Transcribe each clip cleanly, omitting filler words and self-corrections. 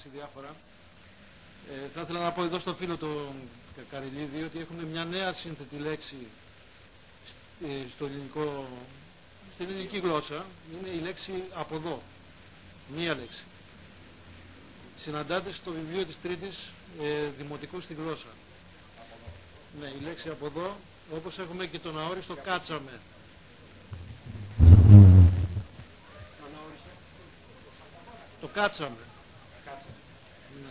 διάφορα. Θα ήθελα να πω εδώ στο φίλο τον Καρελίδη ότι έχουμε μια νέα σύνθετη λέξη στην ελληνική γλώσσα. Είναι η λέξη «αποδώ». Μία λέξη. Συναντάται στο βιβλίο της Τρίτης Δημοτικού στη γλώσσα. Ναι, η λέξη «αποδώ», όπως έχουμε και τον αόριστο «κάτσαμε». Το κάτσαμε. Ναι.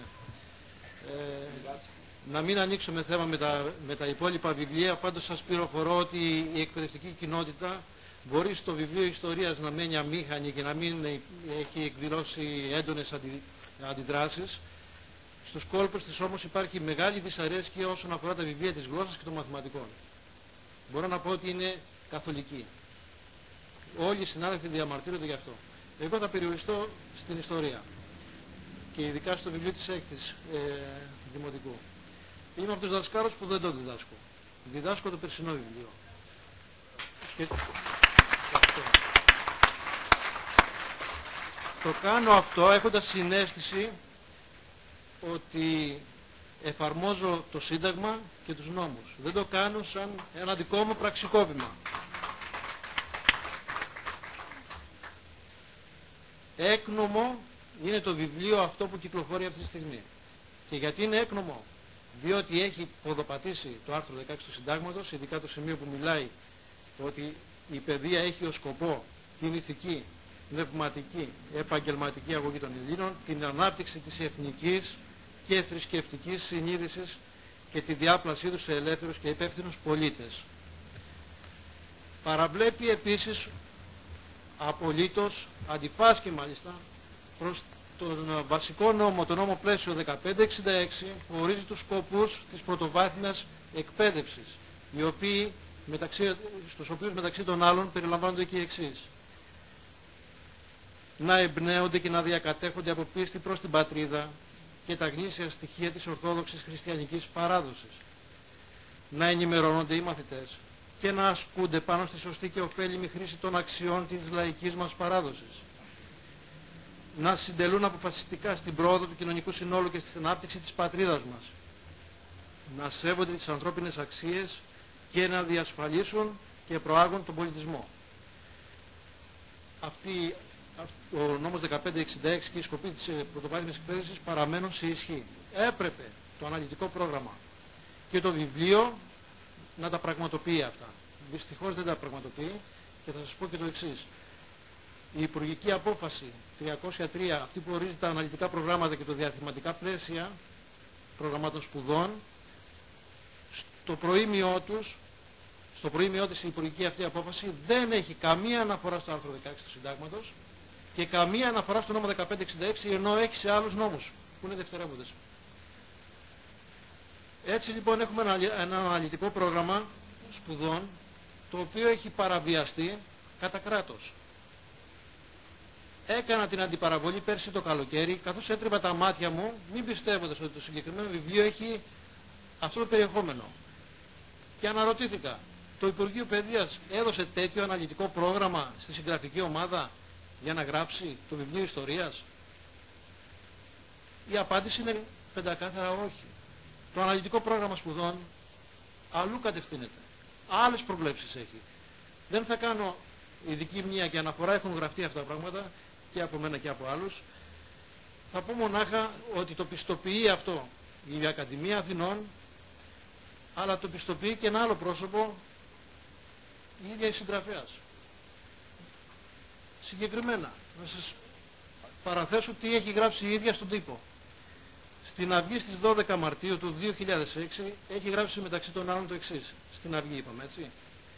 Να μην ανοίξουμε θέμα με τα υπόλοιπα βιβλία, πάντως σας πληροφορώ ότι η εκπαιδευτική κοινότητα μπορεί στο βιβλίο ιστορίας να μένει αμήχανη και να μην έχει εκδηλώσει έντονες αντιδράσεις. Στους κόλπους της όμως υπάρχει μεγάλη δυσαρέσκεια όσον αφορά τα βιβλία της γλώσσας και των μαθηματικών. Μπορώ να πω ότι είναι καθολική. Όλοι οι συνάδελφοι διαμαρτύρονται γι' αυτό. Εγώ θα περιοριστώ στην ιστορία και ειδικά στο βιβλίο της έκτης δημοτικού. Είμαι από τους δασκάλους που δεν το διδάσκω. Διδάσκω το περσινό βιβλίο. Το κάνω αυτό έχοντας συναίσθηση ότι εφαρμόζω το Σύνταγμα και τους νόμους. Δεν το κάνω σαν ένα δικό μου πραξικόπημα. Έκνομο είναι το βιβλίο αυτό που κυκλοφορεί αυτή τη στιγμή. Και γιατί είναι έκνομο? Διότι έχει ποδοπατήσει το άρθρο 16 του Συντάγματος, ειδικά το σημείο που μιλάει ότι η παιδεία έχει ως σκοπό την ηθική, πνευματική, επαγγελματική αγωγή των Ελλήνων, την ανάπτυξη της εθνικής και θρησκευτικής συνείδησης και τη διάπλασή τους σε ελεύθερους και υπεύθυνους πολίτες. Παραβλέπει επίσης απολύτως, αντιφάσκει μάλιστα, προς τον βασικό νόμο, το νόμο πλαίσιο 1566, που ορίζει τους σκοπούς της πρωτοβάθμιας εκπαίδευσης, στους οποίους μεταξύ των άλλων περιλαμβάνονται και οι εξής: να εμπνέονται και να διακατέχονται από πίστη προς την πατρίδα και τα γνήσια στοιχεία της ορθόδοξης χριστιανικής παράδοσης, να ενημερώνονται οι μαθητές και να ασκούνται πάνω στη σωστή και ωφέλιμη χρήση των αξιών της λαϊκής μας παράδοσης, να συντελούν αποφασιστικά στην πρόοδο του κοινωνικού συνόλου και στην ανάπτυξη της πατρίδας μας, να σέβονται τις ανθρώπινες αξίες και να διασφαλίσουν και προάγουν τον πολιτισμό. Ο νόμος 1566 και οι σκοποί της πρωτοβάθμιας εκπαίδευσης παραμένουν σε ισχύ. Έπρεπε το αναλυτικό πρόγραμμα και το βιβλίο να τα πραγματοποιεί αυτά. Δυστυχώς δεν τα πραγματοποιεί και θα σας πω και το εξής. Η Υπουργική Απόφαση 303, αυτή που ορίζει τα αναλυτικά προγράμματα και τα διαθηματικά πλαίσια προγραμμάτων σπουδών, στο προήμιό της η Υπουργική αυτή Απόφαση δεν έχει καμία αναφορά στο άρθρο 16 του Συντάγματος και καμία αναφορά στο νόμο 1566, ενώ έχει σε άλλους νόμους που είναι δευτερεύοντες. Έτσι λοιπόν έχουμε ένα αναλυτικό πρόγραμμα σπουδών το οποίο έχει παραβιαστεί κατά κράτος. Έκανα την αντιπαραβολή πέρσι το καλοκαίρι, καθώς έτρεπα τα μάτια μου, μην πιστεύοντας ότι το συγκεκριμένο βιβλίο έχει αυτό το περιεχόμενο. Και αναρωτήθηκα, το Υπουργείο Παιδείας έδωσε τέτοιο αναλυτικό πρόγραμμα στη συγγραφική ομάδα για να γράψει το βιβλίο ιστορίας? Η απάντηση είναι πεντακάθαρα όχι. Το αναλυτικό πρόγραμμα σπουδών αλλού κατευθύνεται. Άλλες προβλέψεις έχει. Δεν θα κάνω ειδική μνήμα και αναφορά, έχουν γραφτεί αυτά τα πράγματα και από μένα και από άλλους. Θα πω μονάχα ότι το πιστοποιεί αυτό η Ακαδημία Αθηνών, αλλά το πιστοποιεί και ένα άλλο πρόσωπο, η ίδια η συγγραφέας. Συγκεκριμένα, να σας παραθέσω τι έχει γράψει η ίδια στον τύπο. Στην Αυγή στις 12 Μαρτίου του 2006 έχει γράψει μεταξύ των άλλων το εξής. Στην Αυγή είπαμε, έτσι.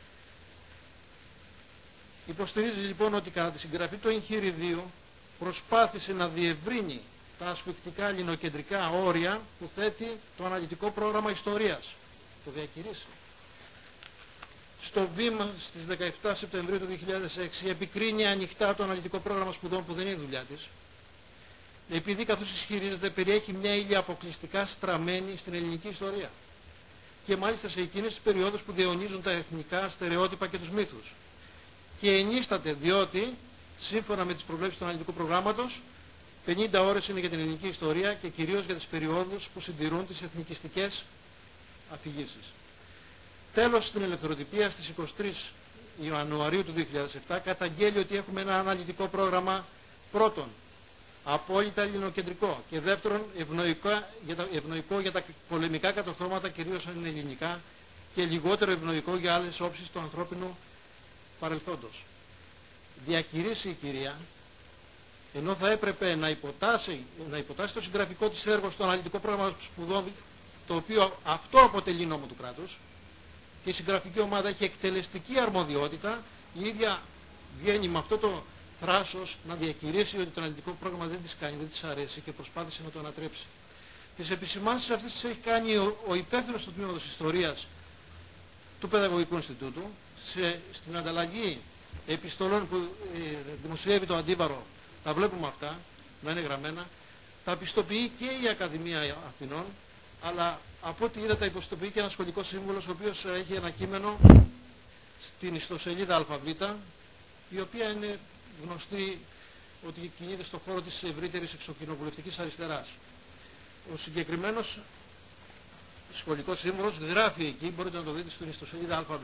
Υποστηρίζει λοιπόν ότι κατά τη συγγραφή του εγχειριδίου προσπάθησε να διευρύνει τα ασφυκτικά ελληνοκεντρικά όρια που θέτει το αναλυτικό πρόγραμμα ιστορίας. Το διακηρύσει. Στο βήμα στις 17 Σεπτεμβρίου του 2006 επικρίνει ανοιχτά το αναλυτικό πρόγραμμα σπουδών που δεν είναι η δουλειά της, επειδή καθώς ισχυρίζεται περιέχει μια ύλη αποκλειστικά στραμμένη στην ελληνική ιστορία και μάλιστα σε εκείνες τις περιόδους που διαιωνίζουν τα εθνικά στερεότυπα και τους μύθους. Και ενίσταται διότι, σύμφωνα με τις προβλέψεις του αναλυτικού προγράμματος, 50 ώρες είναι για την ελληνική ιστορία και κυρίως για τις περιόδους που συντηρούν τις εθνικιστικές αφηγήσεις. Τέλος, στην ελευθεροτυπία στις 23 Ιανουαρίου του 2007 καταγγέλει ότι έχουμε ένα αναλυτικό πρόγραμμα, πρώτον, απόλυτα ελληνοκεντρικό και δεύτερον, ευνοϊκό για τα πολεμικά κατορθώματα, κυρίως αν είναι ελληνικά, και λιγότερο ευνοϊκό για άλλες όψεις του ανθρώπινου παρελθόντος. Διακηρύσει η κυρία, ενώ θα έπρεπε να υποτάσει το συγγραφικό της έργο στο αναλυτικό πρόγραμμα σπουδών, το οποίο αυτό αποτελεί νόμο του κράτους, και η συγγραφική ομάδα έχει εκτελεστική αρμοδιότητα, η ίδια βγαίνει με αυτό το θράσος να διακηρύσει ότι το αναλυτικό πρόγραμμα δεν της κάνει, δεν της αρέσει και προσπάθησε να το ανατρέψει. Τις επισημάνσεις αυτές τις έχει κάνει ο υπεύθυνος του τμήματος Ιστορίας του Παιδαγωγικού Ινστιτούτου, στην ανταλλαγή επιστολών που δημοσιεύει το Αντίβαρο, τα βλέπουμε αυτά, να είναι γραμμένα, τα πιστοποιεί και η Ακαδημία Αθηνών, αλλά από ό,τι είδα τα υποστοποιεί και ένα σχολικός σύμβουλος, ο οποίος έχει ένα κείμενο στην ιστοσελίδα ΑΒ, η οποία είναι γνωστή ότι κινείται στον χώρο της ευρύτερης εξοκοινοβουλευτικής αριστεράς. Ο συγκεκριμένος σχολικός σύμβουλος γράφει εκεί, μπορείτε να το δείτε στην ιστοσελίδα ΑΒ.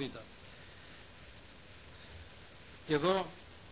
Και εδώ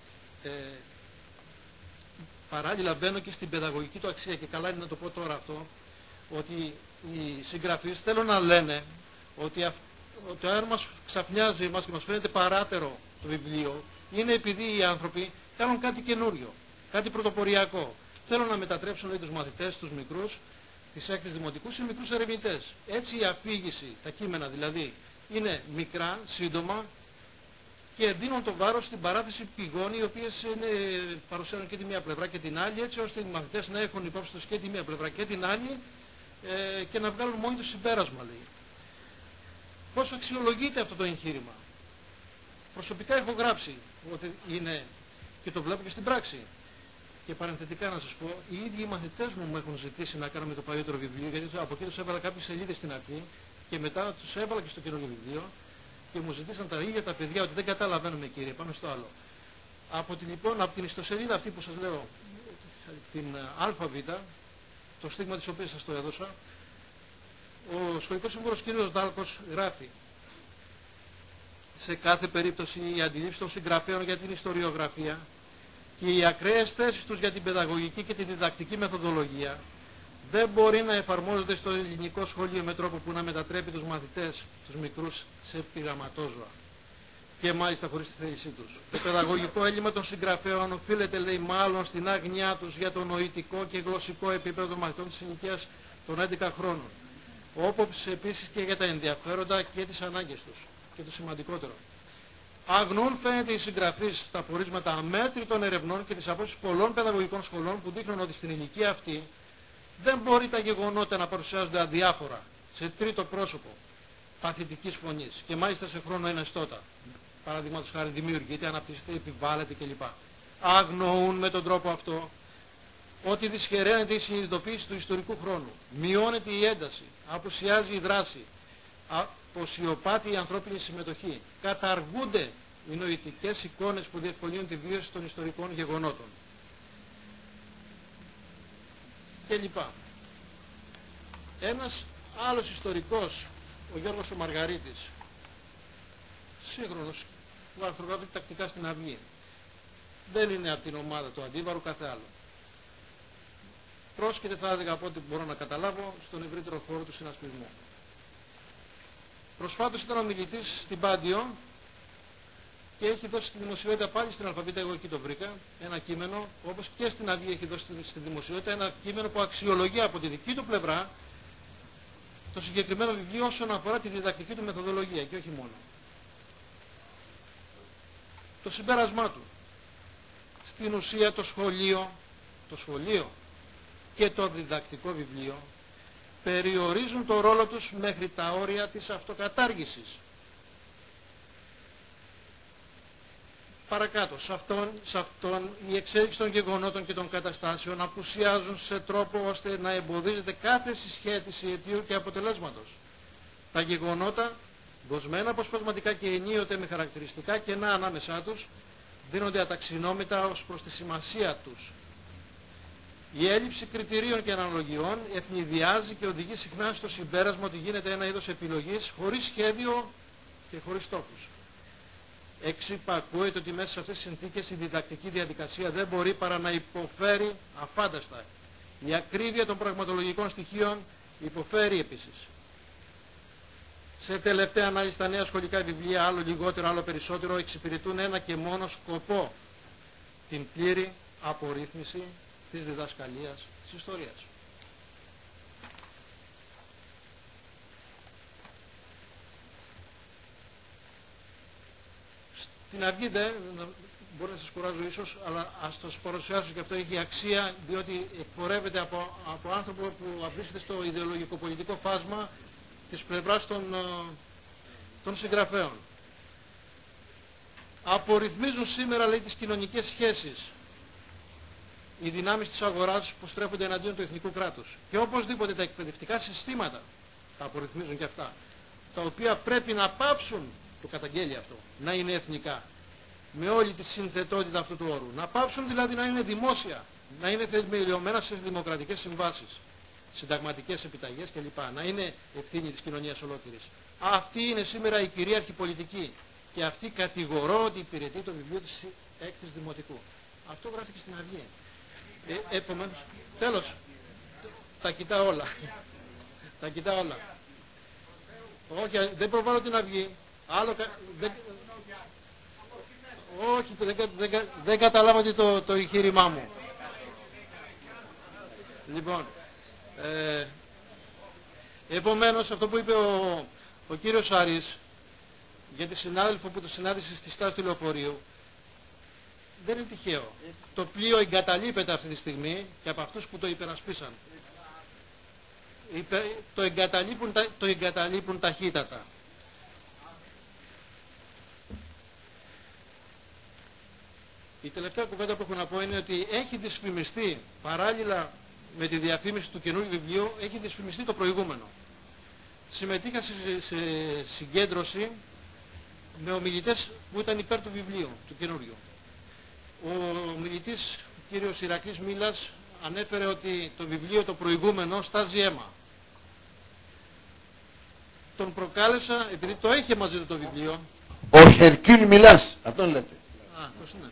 παράλληλα μπαίνω και στην παιδαγωγική του αξία, και καλά είναι να το πω τώρα αυτό, ότι οι συγγραφείς θέλουν να λένε ότι αν μας ξαφνιάζει εμάς και μας φαίνεται παράτερο το βιβλίο, είναι επειδή οι άνθρωποι κάνουν κάτι καινούριο, κάτι πρωτοποριακό. Θέλουν να μετατρέψουν, λέει, τους μαθητές, τους μικρούς, της έκτης δημοτικού, σε μικρούς ερευνητές. Έτσι η αφήγηση, τα κείμενα δηλαδή, είναι μικρά, σύντομα, και δίνουν το βάρος στην παράθεση πηγών, οι οποίες παρουσιάζουν και τη μία πλευρά και την άλλη, έτσι ώστε οι μαθητές να έχουν υπόψη τους και τη μία πλευρά και την άλλη, και να βγάλουν μόνοι τους συμπέρασμα, λέει. Πώς αξιολογείται αυτό το εγχείρημα? Προσωπικά έχω γράψει ότι είναι, και το βλέπω και στην πράξη. Και παρενθετικά να σας πω, οι ίδιοι οι μαθητές μου έχουν ζητήσει να κάνουμε το παλιότερο βιβλίο, γιατί από εκεί τους έβαλα κάποιες σελίδες στην αρχή και μετά τους έβαλα και στο καινούργιο βιβλίο, και μου ζητήσαν τα ίδια τα παιδιά ότι δεν καταλαβαίνουμε, κύριε, πάμε στο άλλο. Από την ιστοσελίδα αυτή που σας λέω, την ΑΒ, το στίγμα της οποίας σας το έδωσα, ο σχολικός σύμβουλος κ. Δάλκος γράφει: σε κάθε περίπτωση η αντιλήψη των συγγραφέων για την ιστοριογραφία και οι ακραίες θέσεις τους για την παιδαγωγική και την διδακτική μεθοδολογία δεν μπορεί να εφαρμόζονται στο ελληνικό σχολείο με τρόπο που να μετατρέπει τους μαθητές, τους μικρούς, σε πειραματόζωα. Και μάλιστα χωρίς τη θέλησή τους. Το παιδαγωγικό έλλειμμα των συγγραφέων οφείλεται, λέει, μάλλον στην άγνοιά τους για το νοητικό και γλωσσικό επίπεδο των μαθητών της ηλικίας των 11 χρόνων. Όπως επίσης και για τα ενδιαφέροντα και τις ανάγκες τους. Και το σημαντικότερο, αγνοούν, φαίνεται, οι συγγραφείς στα πορίσματα αμέτρητων ερευνών και τις απόψεις πολλών παιδαγωγικών σχολών που δείχνουν ότι στην ηλικία αυτή δεν μπορεί τα γεγονότα να παρουσιάζονται αδιάφορα, σε τρίτο πρόσωπο, παθητικής φωνής, και μάλιστα σε χρόνο εναιστώτα. Παραδείγματος χάρη, δημιουργείται, αναπτύσσεται, επιβάλλεται κλπ. Αγνοούν με τον τρόπο αυτό ότι δυσχεραίνεται η συνειδητοποίηση του ιστορικού χρόνου, μειώνεται η ένταση, απουσιάζει η δράση, αποσιωπάται η ανθρώπινη συμμετοχή, καταργούνται οι νοητικές εικόνες που διευκολύνουν τη βίωση των ιστορικών γεγονότων κλπ. Ένας άλλος ιστορικός, ο Γιώργος ο Μαργαρίτης, σύγχρονος, που αρθρογραφεί τακτικά στην Αυγή, δεν είναι από την ομάδα του Αντίβαρου, κάθε άλλο. Πρόσκειται, θα έλεγα, από ό,τι μπορώ να καταλάβω, στον ευρύτερο χώρο του συνασπισμού. Προσφάτως ήταν ομιλητής στην Πάντιο και έχει δώσει στη δημοσιότητα, πάλι στην ΑΒ, εγώ εκεί το βρήκα, ένα κείμενο, όπως και στην Αυγή έχει δώσει στη δημοσιότητα, ένα κείμενο που αξιολογεί από τη δική του πλευρά το συγκεκριμένο βιβλίο όσον αφορά τη διδακτική του μεθοδολογία και όχι μόνο. Το συμπέρασμά του: στην ουσία το σχολείο και το διδακτικό βιβλίο περιορίζουν το ρόλο τους μέχρι τα όρια της αυτοκατάργησης. Παρακάτω, σε αυτόν η εξέλιξη των γεγονότων και των καταστάσεων απουσιάζουν σε τρόπο ώστε να εμποδίζεται κάθε συσχέτιση αιτίου και αποτελέσματος. Τα γεγονότα, δοσμένα αποσπασματικά και ενίοτε με χαρακτηριστικά κενά ανάμεσά τους, δίνονται αταξινόμητα ως προς τη σημασία τους. Η έλλειψη κριτηρίων και αναλογιών ευνηδιάζει και οδηγεί συχνά στο συμπέρασμα ότι γίνεται ένα είδος επιλογής χωρίς σχέδιο και χωρίς στόχους. Εξυπακούεται ότι μέσα σε αυτές τις συνθήκες η διδακτική διαδικασία δεν μπορεί παρά να υποφέρει αφάνταστα. Η ακρίβεια των πραγματολογικών στοιχείων υποφέρει επίσης. Σε τελευταία ανάλυση τα νέα σχολικά βιβλία, άλλο λιγότερο, άλλο περισσότερο, εξυπηρετούν ένα και μόνο σκοπό: την πλήρη απορρίθμιση της διδασκαλίας της ιστορίας. Στην Αυγή μπορεί να σας κουράζω ίσως, αλλά ας το παρουσιάσω και αυτό έχει αξία, διότι εκπορεύεται από άνθρωπο που βρίσκεται στο ιδεολογικό-πολιτικό φάσμα της πλευράς των συγγραφέων. Απορριθμίζουν σήμερα, λέει, τις κοινωνικές σχέσεις οι δυνάμεις της αγοράς που στρέφονται εναντίον του εθνικού κράτους. Και οπωσδήποτε τα εκπαιδευτικά συστήματα τα απορριθμίζουν και αυτά, τα οποία πρέπει να πάψουν, το καταγγέλει αυτό, να είναι εθνικά, με όλη τη συνθετότητα αυτού του όρου. Να πάψουν δηλαδή να είναι δημόσια, να είναι θεμελιωμένα σε δημοκρατικές συμβάσεις, συνταγματικές επιταγές κλπ. Να είναι ευθύνη της κοινωνίας ολόκληρης. Αυτή είναι σήμερα η κυρίαρχη πολιτική και αυτή κατηγορώ ότι υπηρετεί το βιβλίο της έκθεσης Δημοτικού. Αυτό γράφτηκε στην Αυγή. Επομένως, τέλος, τα κοιτά όλα. Τα κοιτά όλα. Όχι, δεν προβάλλω την Αυγή. Άλλο, όχι, δεν καταλάβατε το εγχείρημά μου. Λοιπόν, επομένως αυτό που είπε ο κύριος Σάρης για τη συνάδελφο που το συνάντησε στη στάση του λεωφορείου, δεν είναι τυχαίο. Το πλοίο εγκαταλείπεται αυτή τη στιγμή και από αυτούς που το υπερασπίσαν. Το εγκαταλείπουν ταχύτατα. Η τελευταία κουβέντα που έχω να πω είναι ότι έχει δυσφημιστεί, παράλληλα με τη διαφήμιση του καινούργιου βιβλίου, έχει δυσφημιστεί το προηγούμενο. Συμμετείχα σε συγκέντρωση με ομιλητές που ήταν υπέρ του βιβλίου, του καινούργιου. Ο ομιλητής, κύριος Ηρακλής Μίλας, ανέφερε ότι το βιβλίο το προηγούμενο στάζει αίμα. Τον προκάλεσα, επειδή το είχε μαζί του το βιβλίο. Ο Χερκίλ Μιλάς, αυτόν λέτε. Πώς είναι.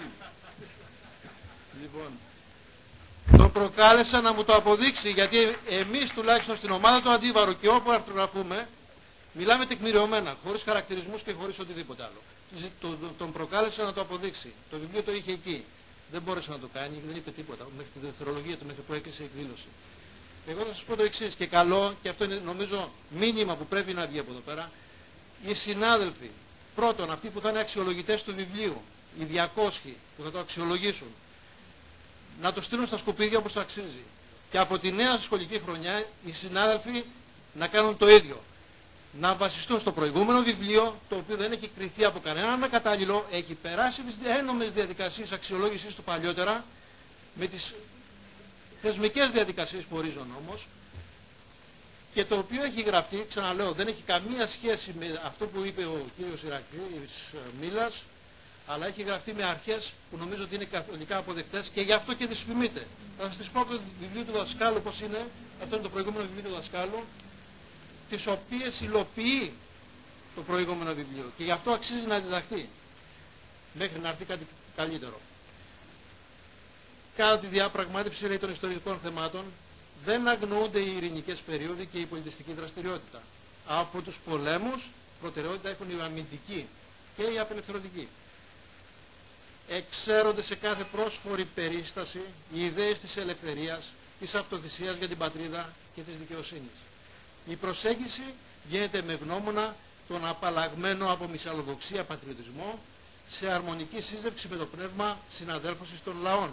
Λοιπόν, τον προκάλεσα να μου το αποδείξει, γιατί εμείς τουλάχιστον στην ομάδα του Αντίβαρου και όπου αρθρογραφούμε, μιλάμε τεκμηριωμένα, χωρίς χαρακτηρισμούς και χωρίς οτιδήποτε άλλο. Τον προκάλεσα να το αποδείξει. Το βιβλίο το είχε εκεί. Δεν μπόρεσε να το κάνει, δεν είπε τίποτα, μέχρι τη δευτερολογία του, μέχρι που έκλεισε η εκδήλωση. Εγώ θα σας πω το εξής, και καλό, και αυτό είναι νομίζω μήνυμα που πρέπει να βγει από εδώ πέρα, οι συνάδελφοι, πρώτον αυτοί που θα είναι αξιολογητές του βιβλίου, οι 200 που θα το αξιολογήσουν, να το στείλουν στα σκουπίδια όπως το αξίζει. Και από τη νέα σχολική χρονιά οι συνάδελφοι να κάνουν το ίδιο. Να βασιστούν στο προηγούμενο βιβλίο, το οποίο δεν έχει κριθεί από κανέναν κατάλληλο, έχει περάσει τις ένομες διαδικασίες αξιολόγησης του παλιότερα, με τις θεσμικές διαδικασίες που ορίζουν όμως, και το οποίο έχει γραφτεί, ξαναλέω, δεν έχει καμία σχέση με αυτό που είπε ο κύριος Ηρακλής Μίλας, αλλά έχει γραφτεί με αρχές που νομίζω ότι είναι καθολικά αποδεκτές και γι' αυτό και δυσφημείται. Θα σας τις πω από το βιβλίο του δασκάλου πώς είναι, αυτό είναι το προηγούμενο βιβλίο του δασκάλου, τις οποίες υλοποιεί το προηγούμενο βιβλίο και γι' αυτό αξίζει να διδαχτεί μέχρι να έρθει κάτι καλύτερο. Κατά τη διαπραγμάτευση, λέει, των ιστορικών θεμάτων δεν αγνοούνται οι ειρηνικές περίοδοι και η πολιτιστική δραστηριότητα. Από τους πολέμους προτεραιότητα έχουν η αμυντική και η απελευθερωτική. Εξαίρονται σε κάθε πρόσφορη περίσταση οι ιδέες της ελευθερίας, της αυτοθυσίας για την πατρίδα και της δικαιοσύνης. Η προσέγγιση γίνεται με γνώμονα τον απαλλαγμένο από μυσαλλοδοξία πατριωτισμό σε αρμονική σύζευξη με το πνεύμα συναδέλφωσης των λαών.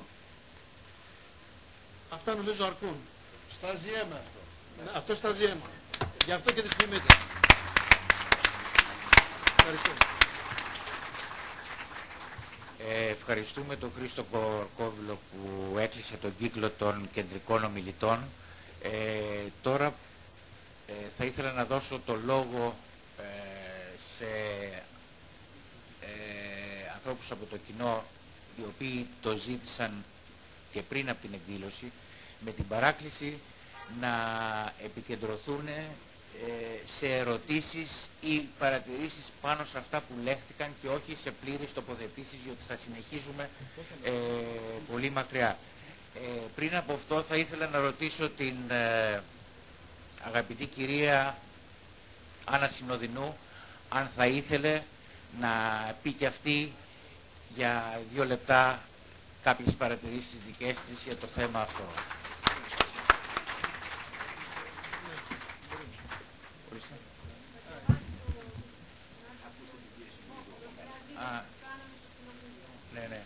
Αυτά νομίζω αρκούν. Στάζει αίμα αυτό. Αυτό στάζει αίμα. Γι' αυτό και δυσφημείται. Ευχαριστώ. Ευχαριστούμε τον Χρήστο Κορκόβιλο που έκλεισε τον κύκλο των κεντρικών ομιλητών. Τώρα θα ήθελα να δώσω το λόγο σε ανθρώπους από το κοινό οι οποίοι το ζήτησαν και πριν από την εκδήλωση, με την παράκληση να επικεντρωθούν σε ερωτήσεις ή παρατηρήσεις πάνω σε αυτά που λέχθηκαν και όχι σε πλήρες τοποθετήσεις, γιατί θα συνεχίζουμε πολύ μακριά. Πριν από αυτό θα ήθελα να ρωτήσω την αγαπητή κυρία Άννα Συνοδεινού αν θα ήθελε να πει και αυτή για 2 λεπτά κάποιες παρατηρήσεις δικές της για το θέμα αυτό. Ναι.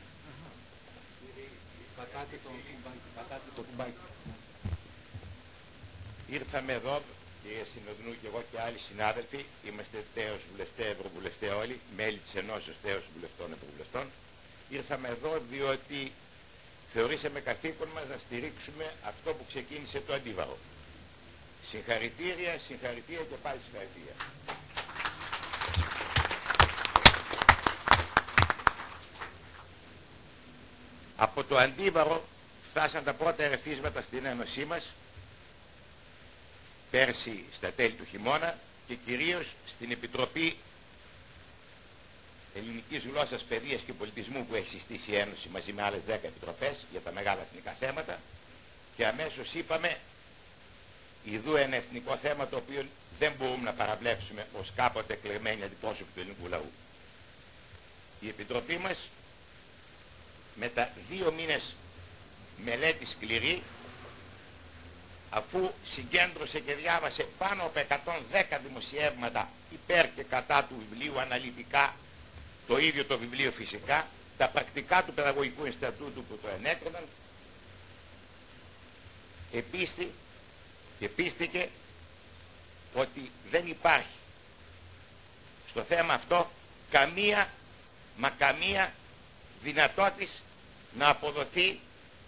Ήρθαμε εδώ, κυρία Συνοδεινού και εγώ και άλλοι συνάδελφοι, είμαστε τέος βουλευτέ, ευρωβουλευτέ όλοι, μέλη της Ενώσεως Τέος Βουλευτών Ευρωβουλευτών. Ήρθαμε εδώ διότι θεωρήσαμε καθήκον μας να στηρίξουμε αυτό που ξεκίνησε το Αντίβαρο. Συγχαρητήρια και πάλι συγχαρητήρια. Από το Αντίβαρο φτάσαν τα πρώτα ερεθίσματα στην Ένωσή μας πέρσι στα τέλη του χειμώνα και κυρίως στην Επιτροπή Ελληνικής Γλώσσας, Παιδείας και Πολιτισμού που έχει συστήσει η Ένωση μαζί με άλλες 10 επιτροπές για τα μεγάλα εθνικά θέματα, και αμέσως είπαμε ιδού ένα εθνικό θέμα το οποίο δεν μπορούμε να παραβλέψουμε ως κάποτε εκλεγμένοι αντιπρόσωποι του ελληνικού λαού. Η Επιτροπή μας μετά 2 μήνες μελέτη σκληρή, αφού συγκέντρωσε και διάβασε πάνω από 110 δημοσιεύματα υπέρ και κατά του βιβλίου αναλυτικά, το ίδιο το βιβλίο φυσικά, τα πρακτικά του Παιδαγωγικού Ινστιτούτου που το ενέκριναν, επίστη και πίστηκε ότι δεν υπάρχει στο θέμα αυτό καμία δυνατότης να αποδοθεί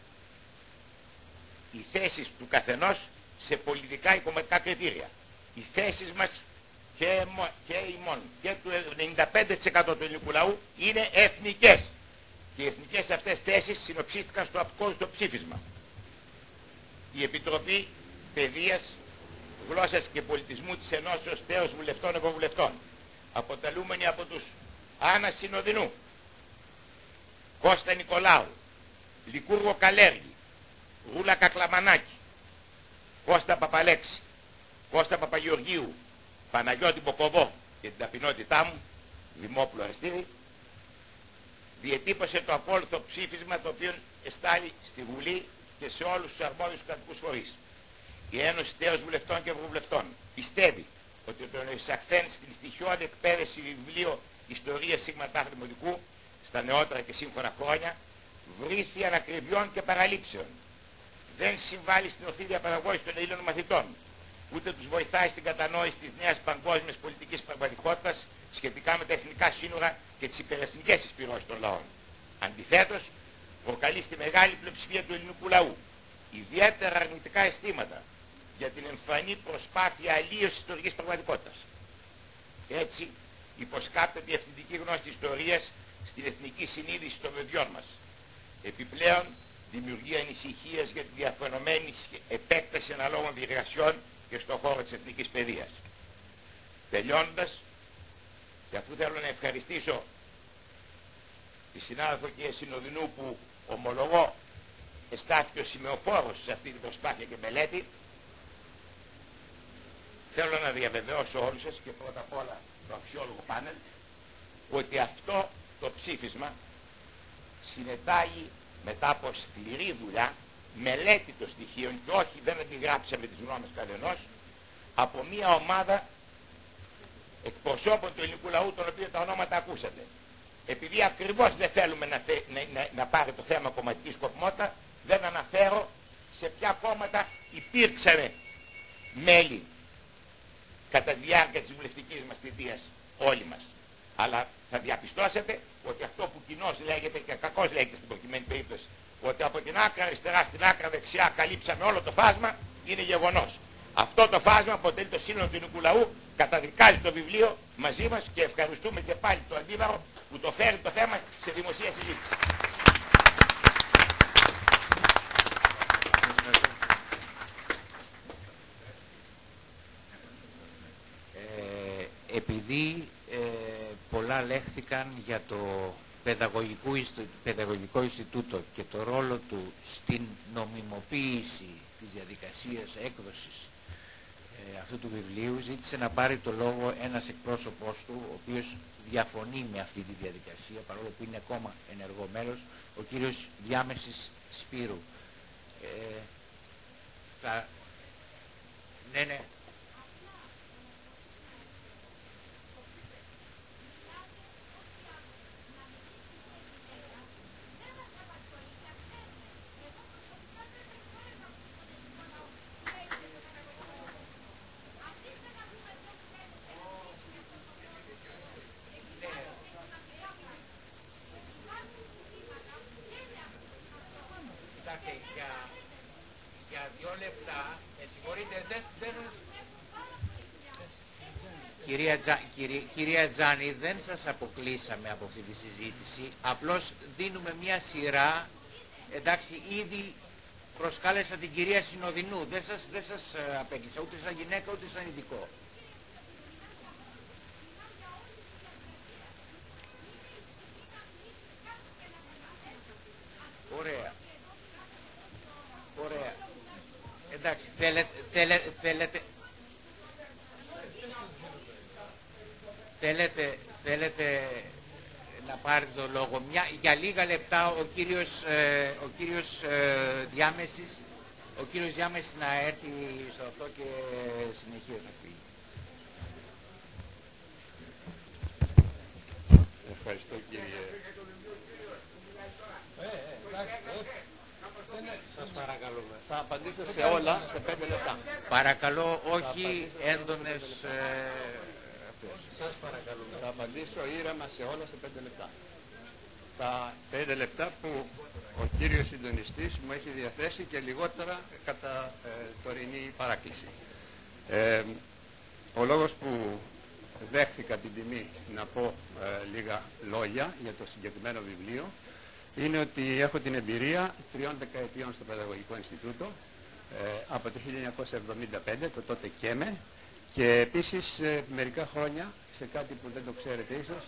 οι θέσεις του καθενός σε πολιτικά ή κομματικά κριτήρια. Οι θέσεις μας και ημών και του 95% του ελληνικού λαού είναι εθνικές. Και οι εθνικές αυτές θέσεις συνοψίστηκαν στο αποκόρυστο ψήφισμα. Η Επιτροπή Παιδείας, Γλώσσας και Πολιτισμού της Ενώσεως Τέος Βουλευτών Ευρωβουλευτών, αποτελούμενοι από τους Άννα Συνοδεινού, Κώστα Νικολάου, Λικούργο Καλέργη, Ρούλα Κακλαμανάκη, Κώστα Παπαλέξη, Κώστα Παπαγεωργίου, Παναγιώτη Μποκοβό και την ταπεινότητά μου, Δημόπουλο Αριστίδη, διετύπωσε το ακόλουθο ψήφισμα, το οποίο εστάλει στη Βουλή και σε όλους τους αρμόδιους κρατικούς φορείς. Η Ένωση Τέος Βουλευτών και Ευρωβουλευτών πιστεύει ότι το εισαχθέν στην στοιχειώδη εκπαίδευση βιβλίο Ιστορίας Σίγμα Δημοτικού στα νεότερα και σύμφωνα χρόνια βρήθη ανακριβιών και παραλήψεων. Δεν συμβάλλει στην ορθή διαπαιδαγώγηση των Ελλήνων μαθητών, ούτε τους βοηθάει στην κατανόηση της νέας παγκόσμιας πολιτικής πραγματικότητας σχετικά με τα εθνικά σύνορα και τις υπερεθνικές εισπυρώσεις των λαών. Αντιθέτως, προκαλεί στη μεγάλη πλειοψηφία του ελληνικού λαού ιδιαίτερα αρνητικά αισθήματα για την εμφανή προσπάθεια αλλίωσης της ιστορικής πραγματικότητας. Έτσι, υποσκάπτεται η ευθυντική γνώση της ιστορίας στην εθνική συνείδηση των παιδιών μας. Επιπλέον, δημιουργεί ανησυχίας για τη διαφαινομένη επέκταση αναλόγων διεργασιών και στον χώρο της εθνικής παιδείας. Τελειώνοντας, και αφού θέλω να ευχαριστήσω τη συνάδελφο κ. Συνοδεινού που ομολογώ εστάθηκε ο σημεοφόρος σε αυτή την προσπάθεια και μελέτη, θέλω να διαβεβαιώσω όλους σας και πρώτα απ' όλα το αξιόλογο πάνελ ότι αυτό το ψήφισμα συνετάγει μετά από σκληρή δουλειά, μελέτη των στοιχείων και όχι δεν αντιγράψαμε τις γνώμες κανενός, από μια ομάδα εκπροσώπων του ελληνικού λαού, των οποίων τα ονόματα ακούσατε. Επειδή ακριβώς δεν θέλουμε να πάρει το θέμα κομματική σκοπιμότητα, δεν αναφέρω σε ποια κόμματα υπήρξαν μέλη κατά τη διάρκεια της βουλευτικής μας θητείας όλοι μας. Αλλά θα διαπιστώσετε ότι αυτό που κοινώς λέγεται και κακώς λέγεται στην προκειμένη περίπτωση, ότι από την άκρα αριστερά στην άκρα δεξιά καλύψαμε όλο το φάσμα, είναι γεγονός. Αυτό το φάσμα αποτελεί το σύνολο του ελληνικού λαού, καταδικάζει το βιβλίο μαζί μας και ευχαριστούμε και πάλι το Αντίβαρο που το φέρει το θέμα σε δημοσία συζήτηση. επειδή πολλά λέχθηκαν για το Παιδαγωγικό Ινστιτούτο και το ρόλο του στην νομιμοποίηση της διαδικασίας έκδοσης αυτού του βιβλίου, ζήτησε να πάρει το λόγο ένας εκπρόσωπός του, ο οποίος διαφωνεί με αυτή τη διαδικασία, παρόλο που είναι ακόμα ενεργό μέλος, ο κύριος Διάμεσης Σπύρου. Ναι. Για 2 λεπτά, συγχωρείτε, Κυρία Τζάνη, δεν σας αποκλείσαμε από αυτή τη συζήτηση, απλώς δίνουμε μια σειρά, εντάξει, ήδη προσκάλεσα την κυρία Συνοδεινού, δεν σας απέκλεισα ούτε σαν γυναίκα ούτε σαν ειδικό. Ωραία. Εντάξει, θέλετε να πάρετε το λόγο. Για λίγα λεπτά ο κύριος Διάμεσης να έρθει στο αυτό και συνεχίζει να πει. Ευχαριστώ κύριε. Σας παρακαλούμε. Θα απαντήσω σε όλα σε 5 λεπτά. Παρακαλώ, όχι έντονες... Σας παρακαλούμε. Θα απαντήσω ήρεμα σε όλα σε 5 λεπτά. Τα 5 λεπτά που ο κύριος συντονιστής μου έχει διαθέσει και λιγότερα κατά τωρινή παράκληση. Ο λόγος που δέχθηκα την τιμή να πω λίγα λόγια για το συγκεκριμένο βιβλίο είναι ότι έχω την εμπειρία 3 δεκαετιών στο Παιδαγωγικό Ινστιτούτο από το 1975, το τότε ΚΕΜΕ, και επίσης μερικά χρόνια σε κάτι που δεν το ξέρετε ίσως.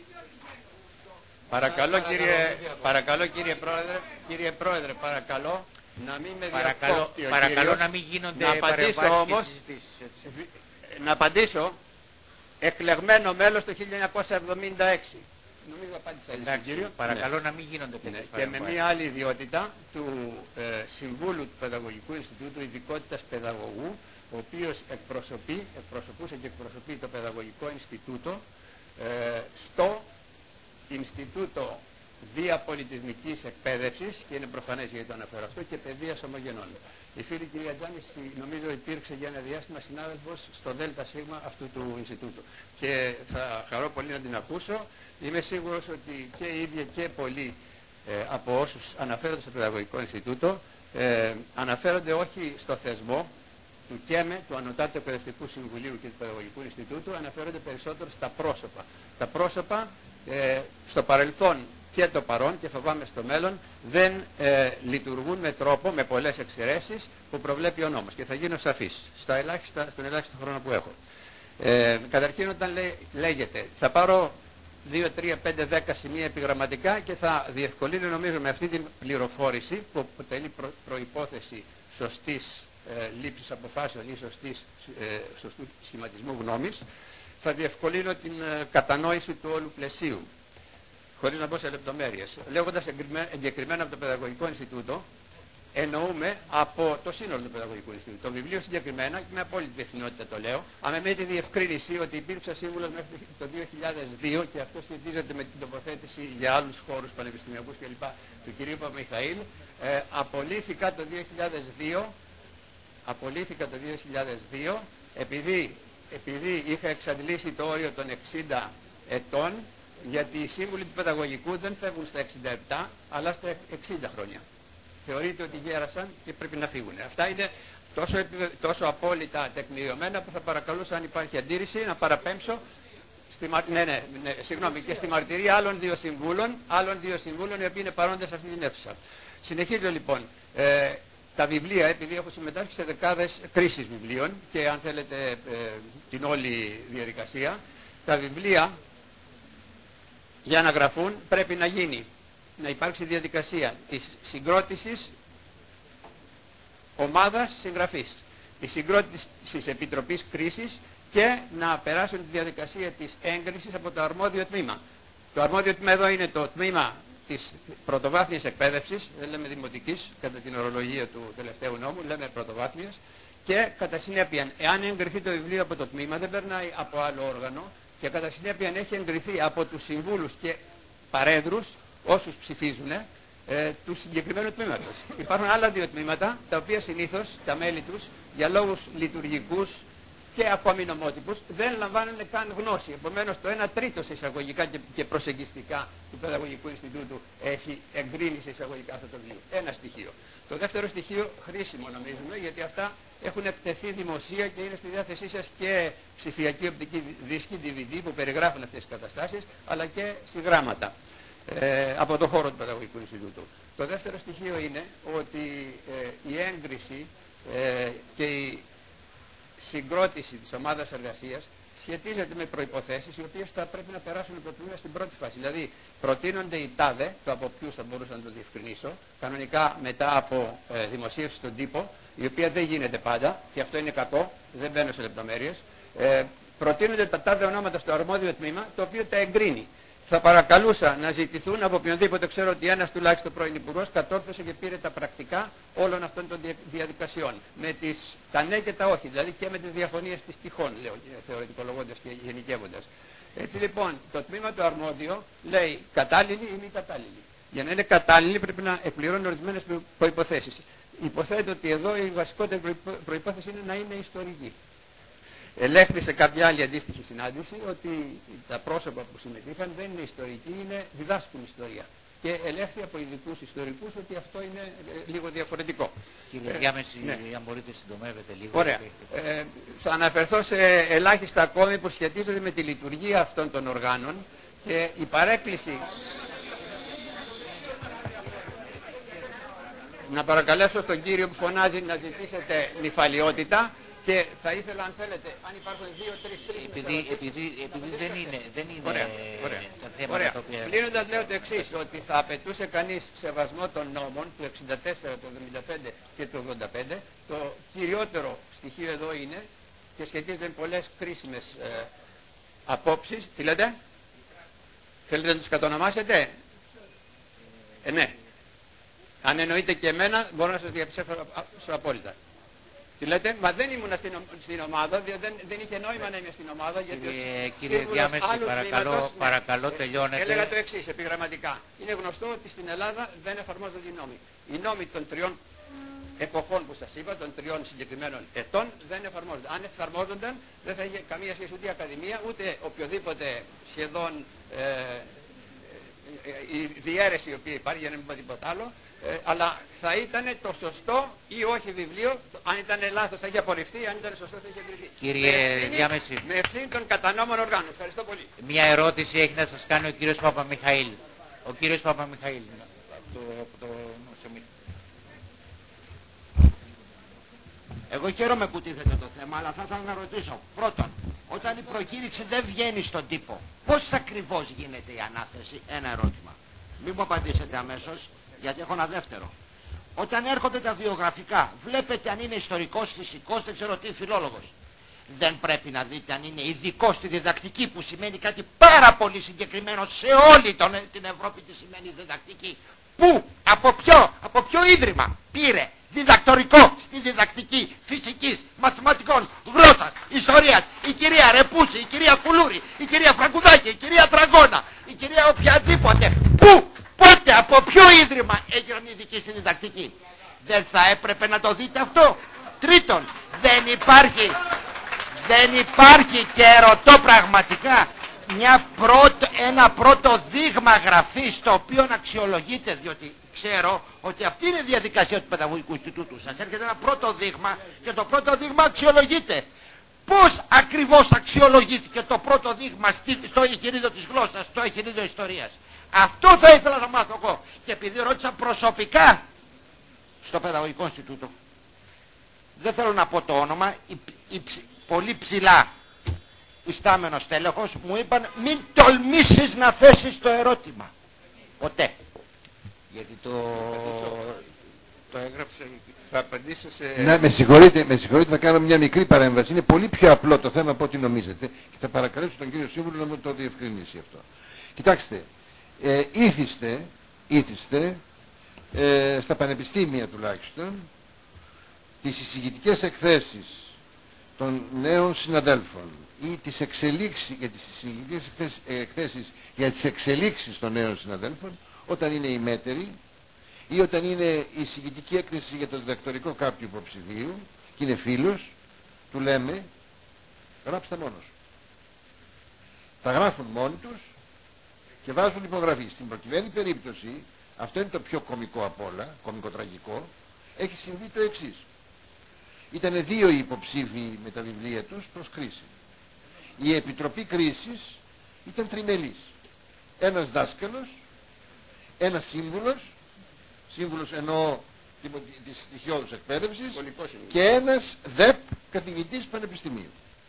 Παρακαλώ κύριε Πρόεδρε, παρακαλώ να μην με διακόπτει ο Παρακαλώ να μην γίνονται παρεμβάσεις και συζητήσεις. Να απαντήσω, εκλεγμένο μέλος το 1976. Νομίζω απάντησα. Εντάξει, παρακαλώ να μην γίνονται τέτοιες παρεμβάσεις. Και με μία άλλη ιδιότητα του Συμβούλου του Παιδαγωγικού Ινστιτούτου Ειδικότητας Παιδαγωγού, ο οποίος εκπροσωπούσε και εκπροσωπεί το Παιδαγωγικό Ινστιτούτο στο Ινστιτούτο Διαπολιτισμικής Εκπαίδευσης, και είναι προφανές γιατί το αναφέρω αυτό, και παιδείας ομογενών. Η φίλη κυρία Τζάνη νομίζω υπήρξε για ένα διάστημα συνάδελφος στο ΔΣ αυτού του Ινστιτούτου. Και θα χαρώ πολύ να την ακούσω. Είμαι σίγουρος ότι και οι ίδιοι και πολλοί από όσους αναφέρονται στο Παιδαγωγικό Ινστιτούτο αναφέρονται όχι στο θεσμό του ΚΕΜΕ, του Ανωτάτου Εκπαιδευτικού Συμβουλίου και του Παιδαγωγικού Ινστιτούτου, αναφέρονται περισσότερο στα πρόσωπα. Τα πρόσωπα στο παρελθόν και το παρόν, και φοβάμαι στο μέλλον, δεν λειτουργούν με τρόπο, με πολλές εξαιρέσεις που προβλέπει ο νόμος. Και θα γίνω σαφής στον ελάχιστο χρόνο που έχω. Καταρχήν, όταν λέγεται, θα πάρω 2, 3, 5, 10 σημεία επιγραμματικά και θα διευκολύνω νομίζω με αυτή την πληροφόρηση που αποτελεί προϋπόθεση σωστής λήψης αποφάσεων ή σωστού σχηματισμού γνώμης, θα διευκολύνω την κατανόηση του όλου πλαισίου, χωρίς να μπω σε λεπτομέρειες. Λέγοντας εγκεκριμένα από το Παιδαγωγικό Ινστιτούτο, εννοούμε από το σύνολο του Παιδαγωγικού Ινστιτούτου. Το βιβλίο συγκεκριμένα, και με απόλυτη υπευθυνότητα το λέω, με τη διευκρίνηση ότι υπήρξα σύμβουλος μέχρι το 2002, και αυτό σχετίζεται με την τοποθέτηση για άλλους χώρους πανεπιστημιακούς κλπ. Του κ. Παπαμιχαήλ, απολύθηκα το 2002 επειδή είχα εξαντλήσει το όριο των 60 ετών, γιατί οι σύμβουλοι του παιδαγωγικού δεν φεύγουν στα 67 αλλά στα 60 χρόνια. Θεωρείται ότι γέρασαν και πρέπει να φύγουν. Αυτά είναι τόσο απόλυτα τεκμηριωμένα που θα παρακαλούσα, αν υπάρχει αντίρρηση, να παραπέμψω και στη μαρτυρία άλλων δύο συμβούλων οι οποίοι είναι παρόντες σε αυτή την αίθουσα. Συνεχίζω λοιπόν. τα βιβλία, επειδή έχω συμμετάσχει σε δεκάδες κρίσεις βιβλίων και αν θέλετε την όλη διαδικασία, τα βιβλία για να γραφούν πρέπει να υπάρξει διαδικασία της συγκρότησης ομάδας συγγραφής, της συγκρότησης επιτροπής κρίσης και να περάσουν τη διαδικασία της έγκρισης από το αρμόδιο τμήμα. Το αρμόδιο τμήμα εδώ είναι το τμήμα της πρωτοβάθμιας εκπαίδευσης, δεν λέμε δημοτικής κατά την ορολογία του τελευταίου νόμου, λέμε πρωτοβάθμιας, και κατά συνέπεια, εάν εγκριθεί το βιβλίο από το τμήμα, δεν περνάει από άλλο όργανο και κατά συνέπεια έχει εγκριθεί από τους συμβούλους και παρέδρους, όσους ψηφίζουν, του συγκεκριμένου τμήματος. Υπάρχουν άλλα δύο τμήματα, τα οποία συνήθως τα μέλη τους, για λόγους λειτουργικούς και ακόμη νομότυπους, δεν λαμβάνουν καν γνώση. Επομένως, το 1/3 σε εισαγωγικά και προσεγγιστικά του Παιδαγωγικού Ινστιτούτου έχει εγκρίνει σε εισαγωγικά αυτό το βιβλίο. Ένα στοιχείο. Το δεύτερο στοιχείο, χρήσιμο νομίζουμε, γιατί αυτά έχουν εκτεθεί δημοσία και είναι στη διάθεσή σας και ψηφιακή οπτική δίσκη, DVD, που περιγράφουν αυτές τις καταστάσεις, αλλά και συγγράμματα από το χώρο του Παιδαγωγικού Ινστιτούτου. Το δεύτερο στοιχείο είναι ότι η έγκριση και η συγκρότηση της ομάδας εργασίας σχετίζεται με προϋποθέσεις οι οποίες θα πρέπει να περάσουν από το τμήμα στην πρώτη φάση. Δηλαδή, προτείνονται οι τάδε, το από ποιους θα μπορούσα να το διευκρινίσω, κανονικά μετά από δημοσίευση στον τύπο, η οποία δεν γίνεται πάντα, και αυτό είναι κακό, δεν μπαίνω σε λεπτομέρειες. Προτείνονται τα τάδε ονόματα στο αρμόδιο τμήμα, το οποίο τα εγκρίνει. Θα παρακαλούσα να ζητηθούν από οποιονδήποτε, ξέρω ότι ένας τουλάχιστον πρώην υπουργός κατόρθωσε και πήρε τα πρακτικά όλων αυτών των διαδικασιών. Με τα ναι και τα όχι, δηλαδή και με τις διαφωνίες της τυχών, λέω, θεωρητικολογώντας και γενικεύοντας. Έτσι λοιπόν, το τμήμα το αρμόδιο λέει κατάλληλη ή μη κατάλληλη. Για να είναι κατάλληλη πρέπει να εκπληρώνει ορισμένες προϋποθέσεις. Υποθέτω ότι εδώ η βασικότερη προϋπόθεση είναι να είναι ιστορική. Ελέγχθη σε κάποια άλλη αντίστοιχη συνάντηση ότι τα πρόσωπα που συμμετείχαν δεν είναι ιστορικοί, διδάσκουν ιστορία. Και ελέγχθη από ειδικούς ιστορικούς ότι αυτό είναι λίγο διαφορετικό. Κύριε Διάμεση, ναι. Αν μπορείτε συντομεύετε λίγο. Ωραία. Θα αναφερθώ σε ελάχιστα ακόμη που σχετίζονται με τη λειτουργία αυτών των οργάνων και η παρέκκληση. Να παρακαλέσω στον κύριο που φωνάζει να ζητήσετε νυφαλιότητα. Και θα ήθελα, αν θέλετε, αν υπάρχουν 2-3 επειδή δεν είναι ωραία. τα θέματα τα οποία... Κλείνοντας λέω το εξής, ότι θα απαιτούσε κανείς σεβασμό των νόμων του 64, του 75 και του 85. Το κυριότερο στοιχείο εδώ είναι και σχετίζεται με πολλές κρίσιμες απόψεις. Τι λέτε? Θέλετε να τους κατονομάσετε? Ναι. Αν εννοείτε και εμένα, μπορώ να σας διαψεύσω απόλυτα. Τι λέτε, μα δεν ήμουν στην ομάδα, δεν είχε νόημα να είμαι στην ομάδα, γιατί κύριε Διάμεση, παρακαλώ τελειώνετε. Έλεγα το εξής, επιγραμματικά. Είναι γνωστό ότι στην Ελλάδα δεν εφαρμόζονται οι νόμοι. Οι νόμοι των 3 εποχών που σας είπα, των 3 συγκεκριμένων ετών, δεν εφαρμόζονται. Αν εφαρμόζονταν, δεν θα είχε καμία σχέση ούτε η Ακαδημία, ούτε οποιοδήποτε σχεδόν η διαίρεση η οποία υπάρχει, για να μην πω τίποτα άλλο, αλλά θα ήταν το σωστό ή όχι βιβλίο. Αν ήταν λάθος θα είχε απορριφθεί, αν ήταν σωστό θα είχε εγκριθεί. Κύριε Διάμεση, με ευθύνη των κατανόμων οργάνων. Ευχαριστώ πολύ. Μια ερώτηση έχει να σας κάνει ο κύριος Παπαμιχαήλ. Ο κύριος Παπαμιχαήλ. Εγώ χαίρομαι που τίθεται το θέμα, αλλά θα ήθελα να ρωτήσω. Πρώτον, όταν η προκήρυξη δεν βγαίνει στον τύπο, πώς ακριβώς γίνεται η ανάθεση? Ένα ερώτημα. Μην μου απαντήσετε αμέσως, γιατί έχω ένα δεύτερο. Όταν έρχονται τα βιογραφικά, βλέπετε αν είναι ιστορικός, φυσικός, δεν ξέρω τι, φιλόλογος. Δεν πρέπει να δείτε αν είναι ειδικός στη διδακτική, που σημαίνει κάτι πάρα πολύ συγκεκριμένο σε όλη την Ευρώπη, τι σημαίνει διδακτική. Πού, από ποιο ίδρυμα πήρε διδακτορικό στη διδακτική φυσικής, μαθηματικών, γλώσσας, ιστορίας, η κυρία Ρεπούση, η κυρία Κουλούρη, η κυρία Φραγκουδάκη, η κυρία Τραγκώνα, η κυρία οποιαδήποτε? Πού, πότε, από ποιο ίδρυμα έγιναν ειδικοί στη διδακτική? Δεν θα έπρεπε να το δείτε αυτό? Τρίτον, δεν υπάρχει και ερωτώ πραγματικά ένα πρώτο δείγμα γραφής το οποίο να αξιολογείται, διότι ξέρω ότι αυτή είναι η διαδικασία του Παιδαγωγικού Ινστιτούτου. Σας έρχεται ένα πρώτο δείγμα και το πρώτο δείγμα αξιολογείται. Πώς ακριβώς αξιολογήθηκε το πρώτο δείγμα στο εγχειρίδιο της γλώσσας, στο εγχειρίδιο ιστορίας? Αυτό θα ήθελα να μάθω εγώ. Και επειδή ρώτησα προσωπικά στο Παιδαγωγικό Ινστιτούτο. Δεν θέλω να πω το όνομα, πολύ ψηλά ιστάμενος τέλεχος μου είπαν μην τολμήσεις να θέσεις το ερώτημα. Ποτέ. Γιατί το έγραψε. Θα απαντήσω σε... Ναι, με συγχωρείτε, θα κάνω μια μικρή παρέμβαση. Είναι πολύ πιο απλό το θέμα από ό,τι νομίζετε και θα παρακαλέσω τον κύριο Σύμβουλο να μου το διευκρινίσει αυτό. Κοιτάξτε, ήθιστε στα πανεπιστήμια τουλάχιστον τις εισηγητικές εκθέσεις των νέων συναδέλφων ή τις εξελίξεις και τις εισηγητικές εκθέσεις για τις εξελίξεις των νέων συναδέλφων όταν είναι ημέτεροι ή όταν είναι η εισηγητική έκθεση για το διδακτορικό κάποιου υποψηφίου και είναι φίλος, του λέμε γράψτε μόνος. Τα γράφουν μόνοι τους και βάζουν υπογραφή. Στην προκειμένη περίπτωση, αυτό είναι το πιο κωμικό απ' όλα, κωμικοτραγικό, έχει συμβεί το εξής. Ήτανε 2 οι υποψήφοι με τα βιβλία τους προς κρίση. Η Επιτροπή Κρίσης ήταν τριμελής. Ένας δάσκαλος, ένας σύμβουλος εννοώ της στοιχειώδους εκπαίδευσης και ένας ΔΕΠ καθηγητής πανεπιστημίου.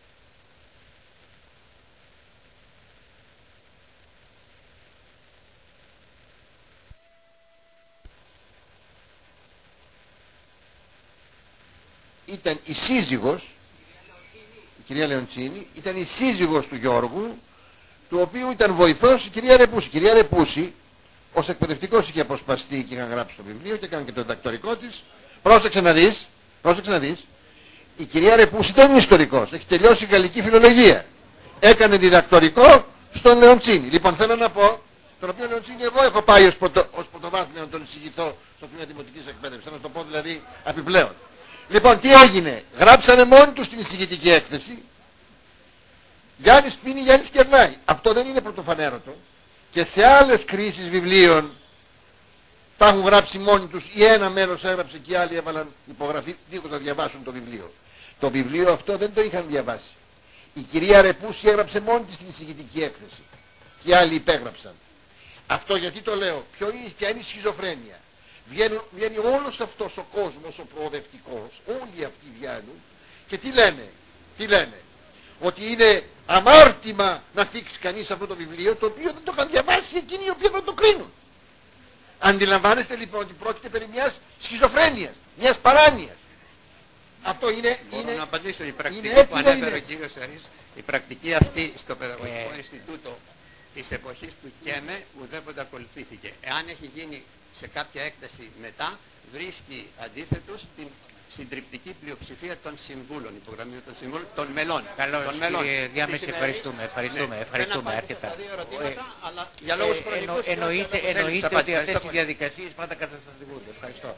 Ήταν η σύζυγος, η κυρία Λεοντσίνη, ήταν η σύζυγος του Γιώργου, του οποίου ήταν βοηθός η κυρία Ρεπούση. Η κυρία Ρεπούση, ως εκπαιδευτικός είχε αποσπαστεί και είχαν γράψει το βιβλίο και έκανε και το διδακτορικό της. Πρόσεξε να δεις, η κυρία Ρεπούση δεν είναι ιστορικός, έχει τελειώσει γαλλική φιλολογία. Έκανε διδακτορικό στον Λεοντσίνη. Λοιπόν, θέλω να πω, τον οποίο Λεοντσίνη εγώ έχω πάει ως πρωτοβάθμιο να τον εισηγηθώ στο τμήμα δημοτικής εκπαίδευσης, να το πω δηλαδή επιπλέον. Λοιπόν, τι έγινε, γράψανε μόνοι τους την εισηγητική έκθεση, Γιάννης πίνει, Γιάννης κερνάει. Αυτό δεν είναι πρωτοφανέρωτο. Και σε άλλες κρίσεις βιβλίων τα έχουν γράψει μόνοι τους ή ένα μέλος έγραψε και οι άλλοι έβαλαν υπογραφή δίχως να διαβάσουν το βιβλίο. Το βιβλίο αυτό δεν το είχαν διαβάσει. Η κυρία Ρεπούση έγραψε μόνη της την εισηγητική έκθεση και οι άλλοι υπέγραψαν. Αυτό γιατί το λέω, ποια είναι η σχιζοφρένεια. Βγαίνει όλος αυτός ο κόσμος, ο προοδευτικός, όλοι αυτοί βγαίνουν και τι λένε, ότι είναι αμάρτημα να θίξει κανείς αυτό το βιβλίο, το οποίο δεν το είχαν διαβάσει εκείνοι οι οποίοι θα το κρίνουν. Αντιλαμβάνεστε λοιπόν ότι πρόκειται περί μιας σχιζοφρένειας, μιας παράνοιας. Αυτό είναι... Μπορώ να απαντήσω, η πρακτική έτσι, που ανέφερε ο κύριος Σαρής, η πρακτική αυτή στο Παιδαγωγικό Ινστιτούτο της εποχής του ΚΕΜΕ ουδέποτε ακολουθήθηκε. Εάν έχει γίνει σε κάποια έκταση μετά, βρίσκει αντίθετος την συντριπτική πλειοψηφία των συμβούλων, υπογραμμίζω των συμβούλων, των μελών. Καλώς, κύριε Διάμεση, ευχαριστούμε αρκετά. Για λόγους χρονικούς εννοείται ότι αυτές οι διαδικασίες πάντα καταστατηγούνται. Ευχαριστώ.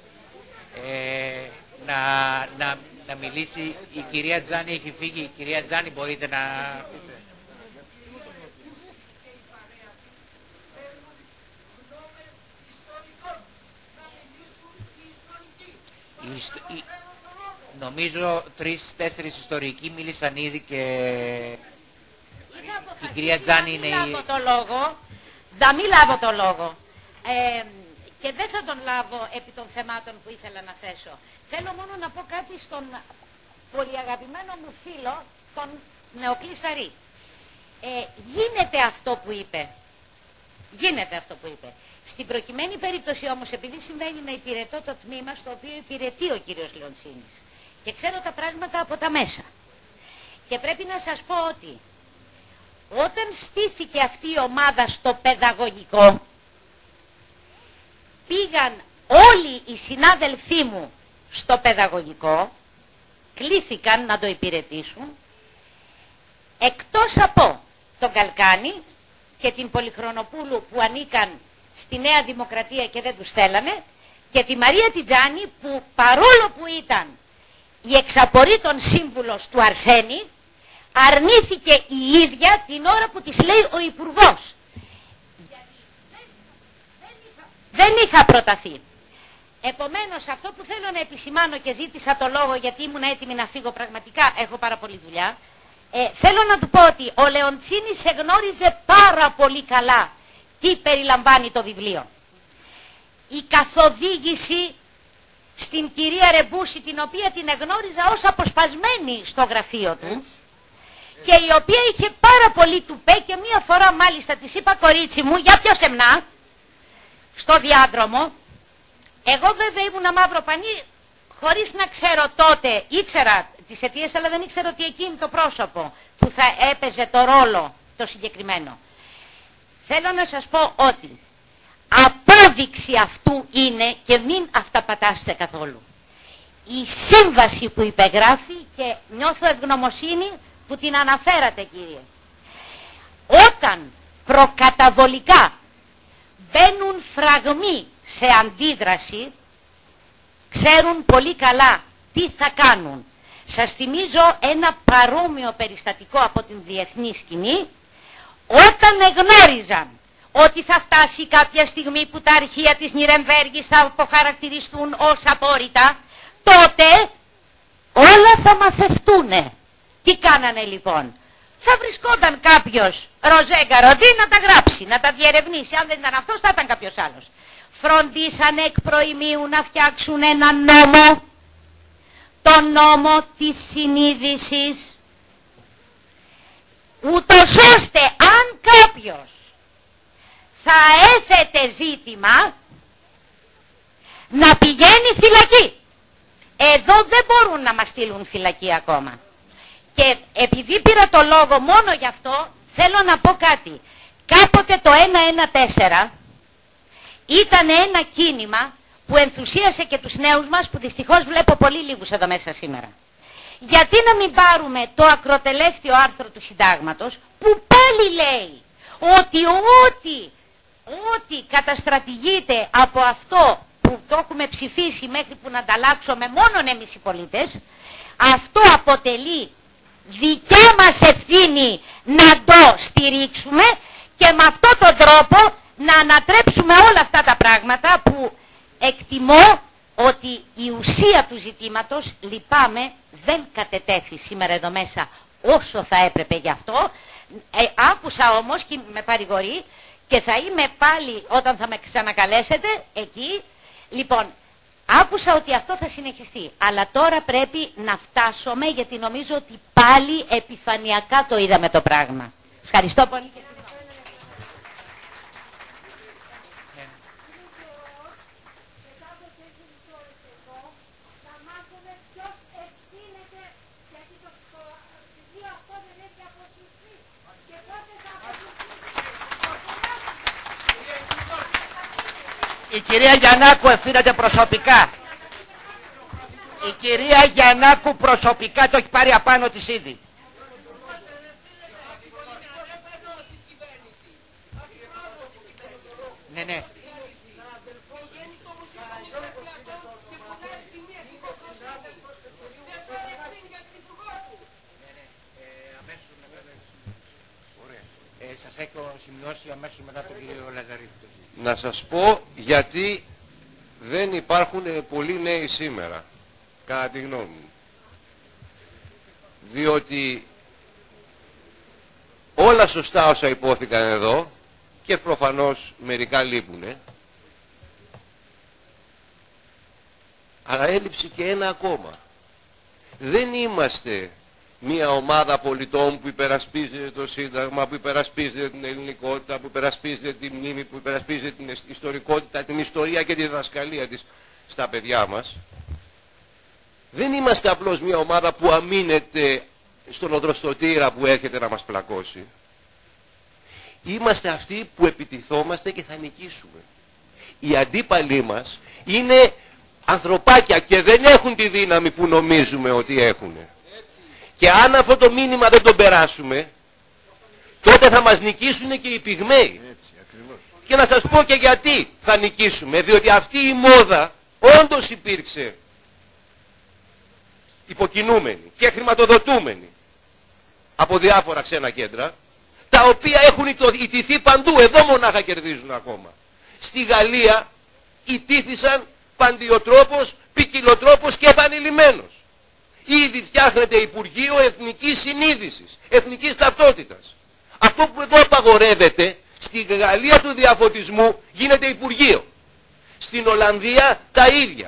Να μιλήσει η κυρία Τζάνη, έχει φύγει. Η κυρία Τζάνη, μπορείτε να... Νομίζω 3-4 ιστορικοί μίλησαν ήδη και η κυρία Τζάνη είναι η... Θα μην λάβω το λόγο. Και δεν θα τον λάβω επί των θεμάτων που ήθελα να θέσω. Θέλω μόνο να πω κάτι στον πολύ αγαπημένο μου φίλο, τον Νεοκλή Σαρή. Γίνεται αυτό που είπε. Στην προκειμένη περίπτωση όμως, επειδή συμβαίνει να υπηρετώ το τμήμα στο οποίο υπηρετεί ο κύριος Λεοντσίνης και ξέρω τα πράγματα από τα μέσα, και πρέπει να σας πω ότι όταν στήθηκε αυτή η ομάδα στο παιδαγωγικό, πήγαν όλοι οι συνάδελφοί μου στο παιδαγωγικό, κλήθηκαν να το υπηρετήσουν, εκτός από τον Καλκάνη και την Πολυχρονοπούλου που ανήκαν στη Νέα Δημοκρατία και δεν τους θέλανε, και τη Μαρία Τιτζάνη που παρόλο που ήταν η εξαπορρίτων σύμβουλος του Αρσένη, αρνήθηκε η ίδια την ώρα που της λέει ο Υπουργός. Δεν είχα προταθεί. Επομένως, αυτό που θέλω να επισημάνω, και ζήτησα το λόγο γιατί ήμουν έτοιμη να φύγω, πραγματικά έχω πάρα πολλή δουλειά, θέλω να του πω ότι ο Λεοντσίνης εγνώριζε πάρα πολύ καλά τι περιλαμβάνει το βιβλίο. Η καθοδήγηση στην κυρία Ρεμπούση, την οποία την εγνώριζα ως αποσπασμένη στο γραφείο του και η οποία είχε πάρα πολύ τουπέ και μία φορά μάλιστα της είπα, κορίτσι μου, για πιο σεμνά, στο διάδρομο. Εγώ βέβαια ήμουν μαύρο πανί, χωρίς να ξέρω τότε, ήξερα τις αιτίες, αλλά δεν ήξερα ότι εκείνη το πρόσωπο που θα έπαιζε το ρόλο το συγκεκριμένο. Θέλω να σας πω ότι απόδειξη αυτού είναι, και μην αυταπατάστε καθόλου, η σύμβαση που υπεγράφει, και νιώθω ευγνωμοσύνη που την αναφέρατε, κύριε. Όταν προκαταβολικά μπαίνουν φραγμοί σε αντίδραση, ξέρουν πολύ καλά τι θα κάνουν. Σας θυμίζω ένα παρόμοιο περιστατικό από την διεθνή σκηνή, όταν εγνώριζαν ότι θα φτάσει κάποια στιγμή που τα αρχεία της Νιρεμβέργης θα αποχαρακτηριστούν ως απόρριτα, τότε όλα θα μαθευτούνε. Τι κάνανε λοιπόν? Θα βρισκόταν κάποιος ροζέγκαροντή να τα γράψει, να τα διερευνήσει. Αν δεν ήταν αυτός θα ήταν κάποιος άλλος. Φροντίσανε εκ προημίου να φτιάξουν ένα νόμο, το νόμο της συνείδησης, ούτως ώστε αν κάποιος θα έθετε ζήτημα να πηγαίνει φυλακή. Εδώ δεν μπορούν να μας στείλουν φυλακή ακόμα. Και επειδή πήρα το λόγο μόνο γι' αυτό, θέλω να πω κάτι. Κάποτε το 114 ήταν ένα κίνημα που ενθουσίασε και τους νέους μας, που δυστυχώς βλέπω πολύ λίγους εδώ μέσα σήμερα. Γιατί να μην πάρουμε το ακροτελεύτιο άρθρο του Συντάγματος, που πάλι λέει ότι ό,τι καταστρατηγείται από αυτό που το έχουμε ψηφίσει μέχρι που να ανταλλάξουμε μόνον εμείς οι πολίτες, αυτό αποτελεί δικιά μας ευθύνη να το στηρίξουμε και με αυτόν τον τρόπο να ανατρέψουμε όλα αυτά τα πράγματα που εκτιμώ ότι η ουσία του ζητήματος, λυπάμαι, δεν κατετέθη σήμερα εδώ μέσα όσο θα έπρεπε γι' αυτό. Άκουσα όμως και με παρηγορεί και θα είμαι πάλι όταν θα με ξανακαλέσετε εκεί. Λοιπόν, άκουσα ότι αυτό θα συνεχιστεί, αλλά τώρα πρέπει να φτάσουμε, γιατί νομίζω ότι πάλι επιφανειακά το είδαμε το πράγμα. Ευχαριστώ πολύ. Η κυρία Γιαννάκου ευθύνεται προσωπικά. Η κυρία Γιαννάκου προσωπικά το έχει πάρει απάνω της ήδη. Ναι, ναι. Σας έχω σημειώσει αμέσως μετά τον κύριο Λαζαρίτη. Να σας πω γιατί δεν υπάρχουν πολλοί νέοι σήμερα, κατά τη γνώμη μου. Διότι όλα σωστά όσα υπόθηκαν εδώ, και προφανώς μερικά λείπουνε, αλλά έλειψε και ένα ακόμα. Δεν είμαστε μια ομάδα πολιτών που υπερασπίζεται το Σύνταγμα, που υπερασπίζεται την ελληνικότητα, που υπερασπίζεται τη μνήμη, που υπερασπίζεται την ιστορικότητα, την ιστορία και τη διδασκαλία της στα παιδιά μας. Δεν είμαστε απλώς μια ομάδα που αμήνεται στον οδροστοτήρα που έρχεται να μας πλακώσει. Είμαστε αυτοί που επιτιθόμαστε και θα νικήσουμε. Οι αντίπαλοι μας είναι ανθρωπάκια και δεν έχουν τη δύναμη που νομίζουμε ότι έχουν. Και αν αυτό το μήνυμα δεν το περάσουμε, τότε θα μας νικήσουν και οι πυγμαίοι. Και να σας πω και γιατί θα νικήσουμε. Διότι αυτή η μόδα όντως υπήρξε υποκινούμενη και χρηματοδοτούμενη από διάφορα ξένα κέντρα, τα οποία έχουν ιτηθεί παντού. Εδώ μονάχα κερδίζουν ακόμα. Στη Γαλλία ιτήθησαν παντιοτρόπος, ποικιλοτρόπος και επανειλημμένος. Ήδη φτιάχνεται Υπουργείο Εθνικής Συνείδησης, Εθνικής Ταυτότητας. Αυτό που εδώ απαγορεύεται, στη Γαλλία του διαφωτισμού γίνεται Υπουργείο. Στην Ολλανδία τα ίδια.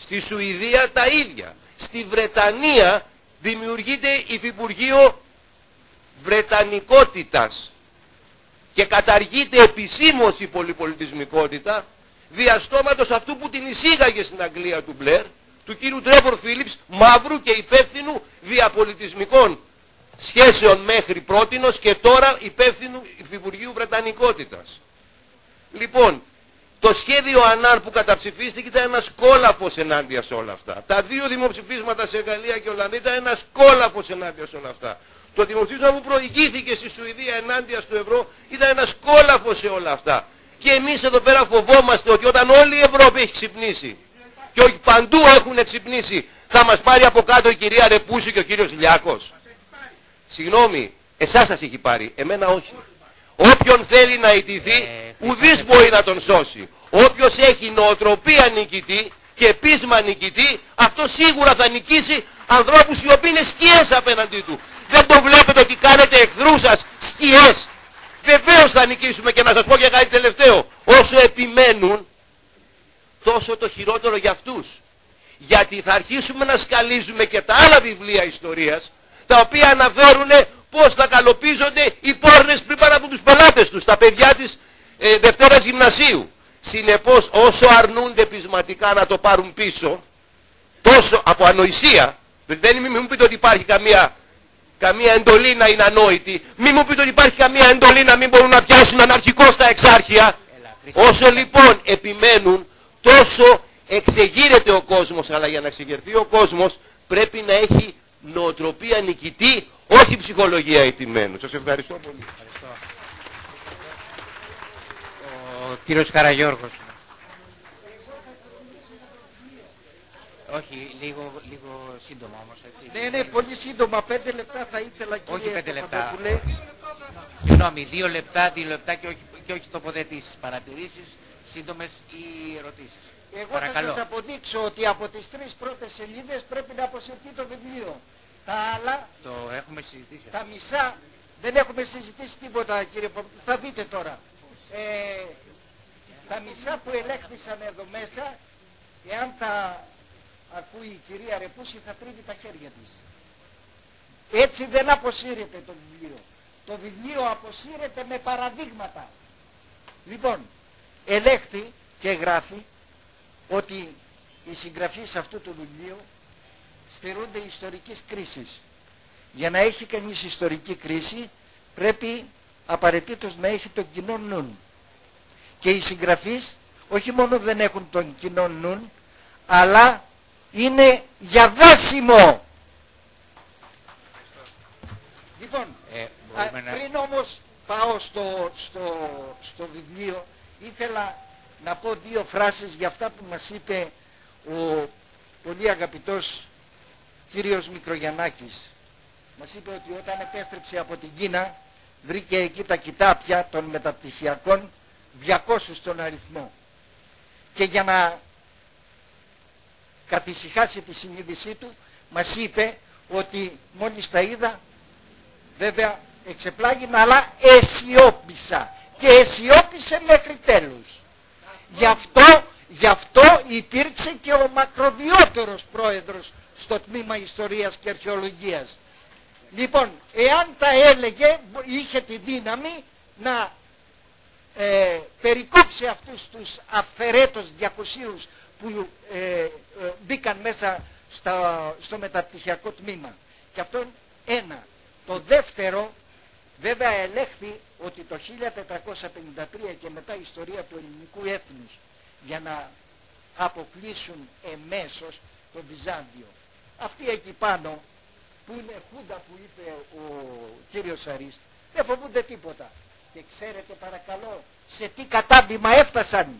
Στη Σουηδία τα ίδια. Στη Βρετανία δημιουργείται υφυπουργείο Βρετανικότητας και καταργείται επισήμως η πολυπολιτισμικότητα διαστόματος αυτού που την εισήγαγε στην Αγγλία του Μπλερ, του κύριου Τρέβορ Φίλιπς, μαύρου και υπεύθυνου διαπολιτισμικών σχέσεων μέχρι πρότινος και τώρα υπεύθυνου υφυπουργείου Βρετανικότητας. Λοιπόν, το σχέδιο Ανάν που καταψηφίστηκε ήταν ένας κόλαφος ενάντια σε όλα αυτά. Τα δύο δημοψηφίσματα σε Γαλλία και Ολλανδία ήταν ένας κόλαφος ενάντια σε όλα αυτά. Το δημοψήφισμα που προηγήθηκε στη Σουηδία ενάντια στο ευρώ ήταν ένας κόλαφος σε όλα αυτά. Και εμείς εδώ πέρα φοβόμαστε ότι όταν όλη η Ευρώπη έχει ξυπνήσει και όχι παντού έχουν ξυπνήσει, θα μας πάρει από κάτω η κυρία Ρεπούση και ο κύριος Λιάκος. Συγγνώμη, εσάς σας έχει πάρει, εμένα όχι. Όποιον θέλει να ιτηθεί, ουδής μπορεί να τον σώσει. Όποιος έχει νοοτροπία νικητή και πείσμα νικητή, αυτό σίγουρα θα νικήσει ανθρώπους οι οποίοι είναι σκιές απέναντί του. Δεν το βλέπετε ότι κάνετε εχθρούς σας σκιές? Βεβαίως θα νικήσουμε. Και να σας πω και κάτι τελευταίο. Όσο επιμένουν, τόσο το χειρότερο για αυτούς. Γιατί θα αρχίσουμε να σκαλίζουμε και τα άλλα βιβλία ιστορίας, τα οποία αναφέρουν πώς θα καλοπίζονται οι πόρνες πριν παραδούν τους πελάτες τους, τα παιδιά της Δευτέρας Γυμνασίου. Συνεπώς, όσο αρνούνται πεισματικά να το πάρουν πίσω, τόσο από ανοησία, μην μου πείτε ότι υπάρχει καμία εντολή να είναι ανόητη, μην μου πείτε ότι υπάρχει καμία εντολή να μην μπορούν να πιάσουν αναρχικώς τα εξάρχεια. Όσο λοιπόν επιμένουν, τόσο εξεγείρεται ο κόσμος, αλλά για να εξεγερθεί ο κόσμος πρέπει να έχει νοοτροπία νικητή, όχι ψυχολογία ηττημένου. Σας ευχαριστώ πολύ. Ευχαριστώ. Ο κύριος Καραγιώργος. Όχι, λίγο σύντομα όμως, έτσι. Ναι, πολύ σύντομα, 5 λεπτά θα ήθελα, κύριε. Όχι 5 λεπτά. Παπαδόπουλε. Συγγνώμη, 2 λεπτά και όχι τοποθετήσεις, παρατηρήσεις, σύντομες ή ερωτήσεις. Εγώ Παρακαλώ. θα σας αποδείξω ότι από τις 3 πρώτες σελίδες πρέπει να αποσυρθεί το βιβλίο. Τα άλλα, Το έχουμε συζητήσει. τα μισά, δεν έχουμε συζητήσει τίποτα, κύριε Παπαδόπουλε. Θα δείτε τώρα. Τα μισά που ελέγχθησαν εδώ μέσα, εάν τα ακούει η κυρία Ρεπούση, θα τρίβει τα χέρια της. Έτσι δεν αποσύρεται το βιβλίο. Το βιβλίο αποσύρεται με παραδείγματα. Λοιπόν, ελέγχθη και γράφει ότι οι συγγραφείς αυτού του βιβλίου στερούνται ιστορικής κρίσης. Για να έχει κανείς ιστορική κρίση πρέπει απαραίτητος να έχει τον κοινό νουν. Και οι συγγραφείς όχι μόνο δεν έχουν τον κοινό νουν, αλλά είναι για δάσιμο. Λοιπόν, πριν όμως πάω στο βιβλίο, ήθελα να πω 2 φράσεις για αυτά που μας είπε ο πολύ αγαπητός κύριος Μικρογιαννάκης. Μας είπε ότι όταν επέστρεψε από την Κίνα βρήκε εκεί τα κοιτάπια των μεταπτυχιακών 200 στον αριθμό. Και για να καθησυχάσει τη συνείδησή του μας είπε ότι μόλις τα είδα, βέβαια εξεπλάγινα, αλλά αισιόπισα. Και αισιόπισε μέχρι τέλους. Γι' αυτό υπήρξε και ο μακροβιότερος πρόεδρος στο τμήμα Ιστορίας και Αρχαιολογίας. Λοιπόν, εάν τα έλεγε, είχε τη δύναμη να περικόψει αυτούς τους αυθαιρέτως 200 που μπήκαν μέσα στο μεταπτυχιακό τμήμα. Και αυτό ένα. Το δεύτερο, βέβαια ελέγχθη ότι το 1453 και μετά η ιστορία του ελληνικού έθνους για να αποκλείσουν εμέσως το Βυζάντιο. Αυτοί εκεί πάνω που είναι χούντα που είπε ο κύριος Αρής, δεν φοβούνται τίποτα. Και ξέρετε παρακαλώ σε τι κατάντημα έφτασαν?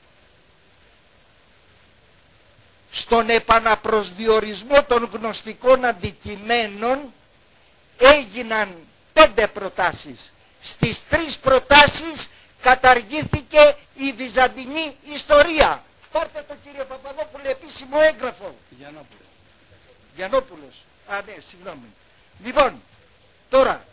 Στον επαναπροσδιορισμό των γνωστικών αντικειμένων έγιναν 5 προτάσεις. Στις 3 προτάσεις καταργήθηκε η βυζαντινή ιστορία. Πάρτε το κύριε Παπαδόπουλε επίσημο έγγραφο. Γιαννόπουλος. Α, ναι, συγγνώμη. Λοιπόν, τώρα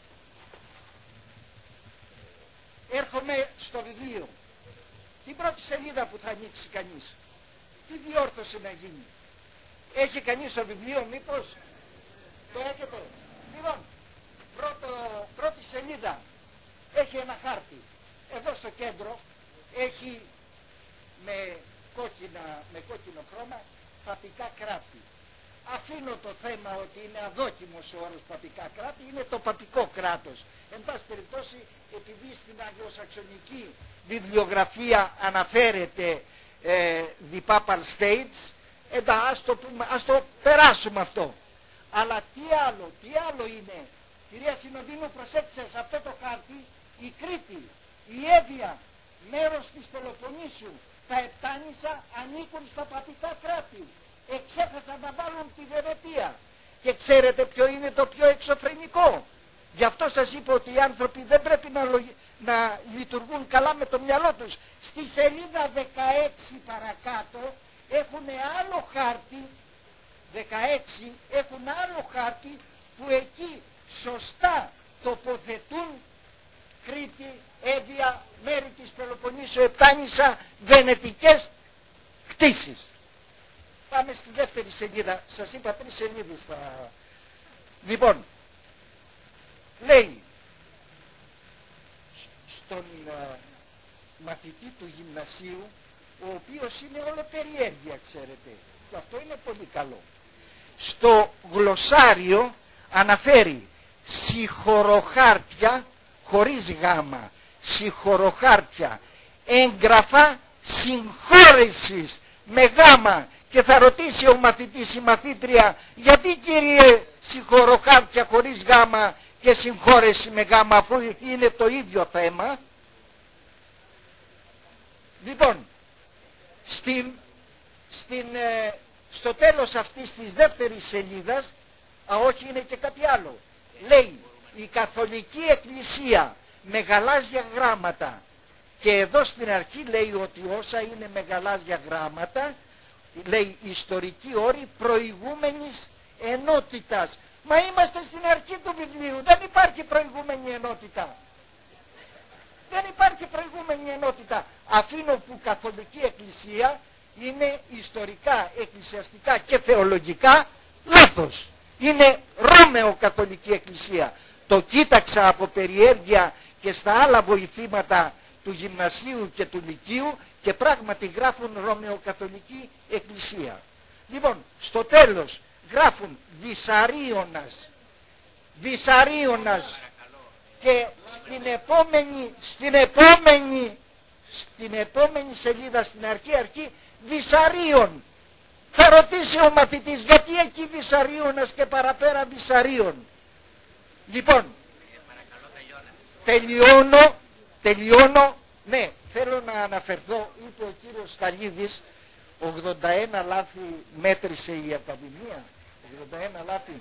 έρχομαι στο βιβλίο. Την πρώτη σελίδα σελίδα που θα ανοίξει κανείς. Τι διόρθωση να γίνει. Έχει κανείς το βιβλίο μήπως? Το έχετε? Λοιπόν, πρώτη σελίδα έχει ένα χάρτη. Εδώ στο κέντρο έχει με κόκκινο χρώμα παπικά κράτη. Αφήνω το θέμα ότι είναι αδόκιμος ο όρος παπικά κράτη, είναι το παπικό κράτος. Εν πάση περιπτώσει, επειδή στην αγγλοσαξονική βιβλιογραφία αναφέρεται the Papal States, ας το περάσουμε αυτό. Αλλά τι άλλο είναι? Κυρία Συνοδίνου, προσέξτε, σε αυτό το χάρτη η Κρήτη, η Εύβοια, μέρος της Πελοποννήσου, τα Επτάνησα ανήκουν στα παπικά κράτη. Εξέχασαν να βάλουν τη Βενετία. Και ξέρετε ποιο είναι το πιο εξωφρενικό? Γι' αυτό σας είπα ότι οι άνθρωποι δεν πρέπει να λειτουργούν καλά με το μυαλό τους. Στη σελίδα 16 παρακάτω έχουν άλλο χάρτη, 16 έχουν άλλο χάρτη που εκεί σωστά τοποθετούν Κρήτη, Εύβοια, μέρη της Πελοποννήσου, Επτάνησα, βενετικές κτίσεις. Πάμε στη δεύτερη σελίδα. Σας είπα 3 σελίδες. Λοιπόν, λέει στον μαθητή του γυμνασίου, ο οποίος είναι όλο περιέργεια, ξέρετε, και αυτό είναι πολύ καλό. Στο γλωσσάριο αναφέρει συγχωροχάρτια χωρίς γάμα, συγχωροχάρτια, έγγραφα συγχώρεσης με γάμα. Και θα ρωτήσει ο μαθητής, η μαθήτρια, γιατί κύριε συγχωροχάρτια χωρίς γάμα και συγχώρεση με γάμα, αφού είναι το ίδιο θέμα? Λοιπόν, στο τέλος αυτής της δεύτερης σελίδας, όχι, είναι και κάτι άλλο. Λέει, η Καθολική Εκκλησία με γαλάζια γράμματα. Και εδώ στην αρχή λέει ότι όσα είναι με γαλάζια γράμματα, λέει ιστορική όρη προηγούμενης ενότητας. Μα είμαστε στην αρχή του βιβλίου, δεν υπάρχει προηγούμενη ενότητα. Δεν υπάρχει προηγούμενη ενότητα. Αφήνω που Καθολική Εκκλησία είναι ιστορικά, εκκλησιαστικά και θεολογικά λάθος. Είναι Ρώμαιο Καθολική Εκκλησία. Το κοίταξα από περιέργεια και στα άλλα βοηθήματα του γυμνασίου και του λυκείου και πράγματι γράφουν Ρωμαιοκαθολική Εκκλησία. Λοιπόν, στο τέλος γράφουν Βυσαρίωνας και στην επόμενη σελίδα, στην αρχή Βυσαρίων. Θα ρωτήσει ο μαθητής, γιατί εκεί Βυσαρίωνας και παραπέρα Βυσαρίων? Λοιπόν, τελειώνω, ναι, θέλω να αναφερθώ, είπε ο κύριος Σταλίδης, 81 λάθη μέτρησε η Ακαδημία, 81 λάθη.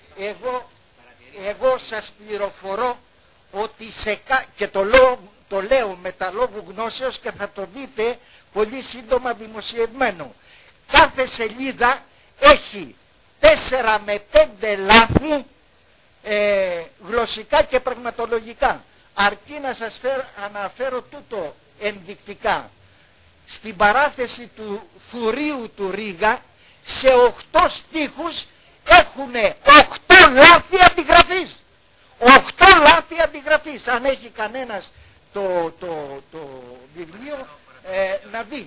Εγώ σας πληροφορώ ότι και το λέω με τα λόγου γνώσεως και θα το δείτε πολύ σύντομα δημοσιευμένο. Κάθε σελίδα έχει 4 με 5 λάθη γλωσσικά και πραγματολογικά. Αρκεί να σας αναφέρω τούτο ενδεικτικά. Στην παράθεση του Θουρίου του Ρήγα, σε 8 στίχους έχουν 8 λάθη αντιγραφής. 8 λάθη αντιγραφής. Αν έχει κανένας το βιβλίο να δει.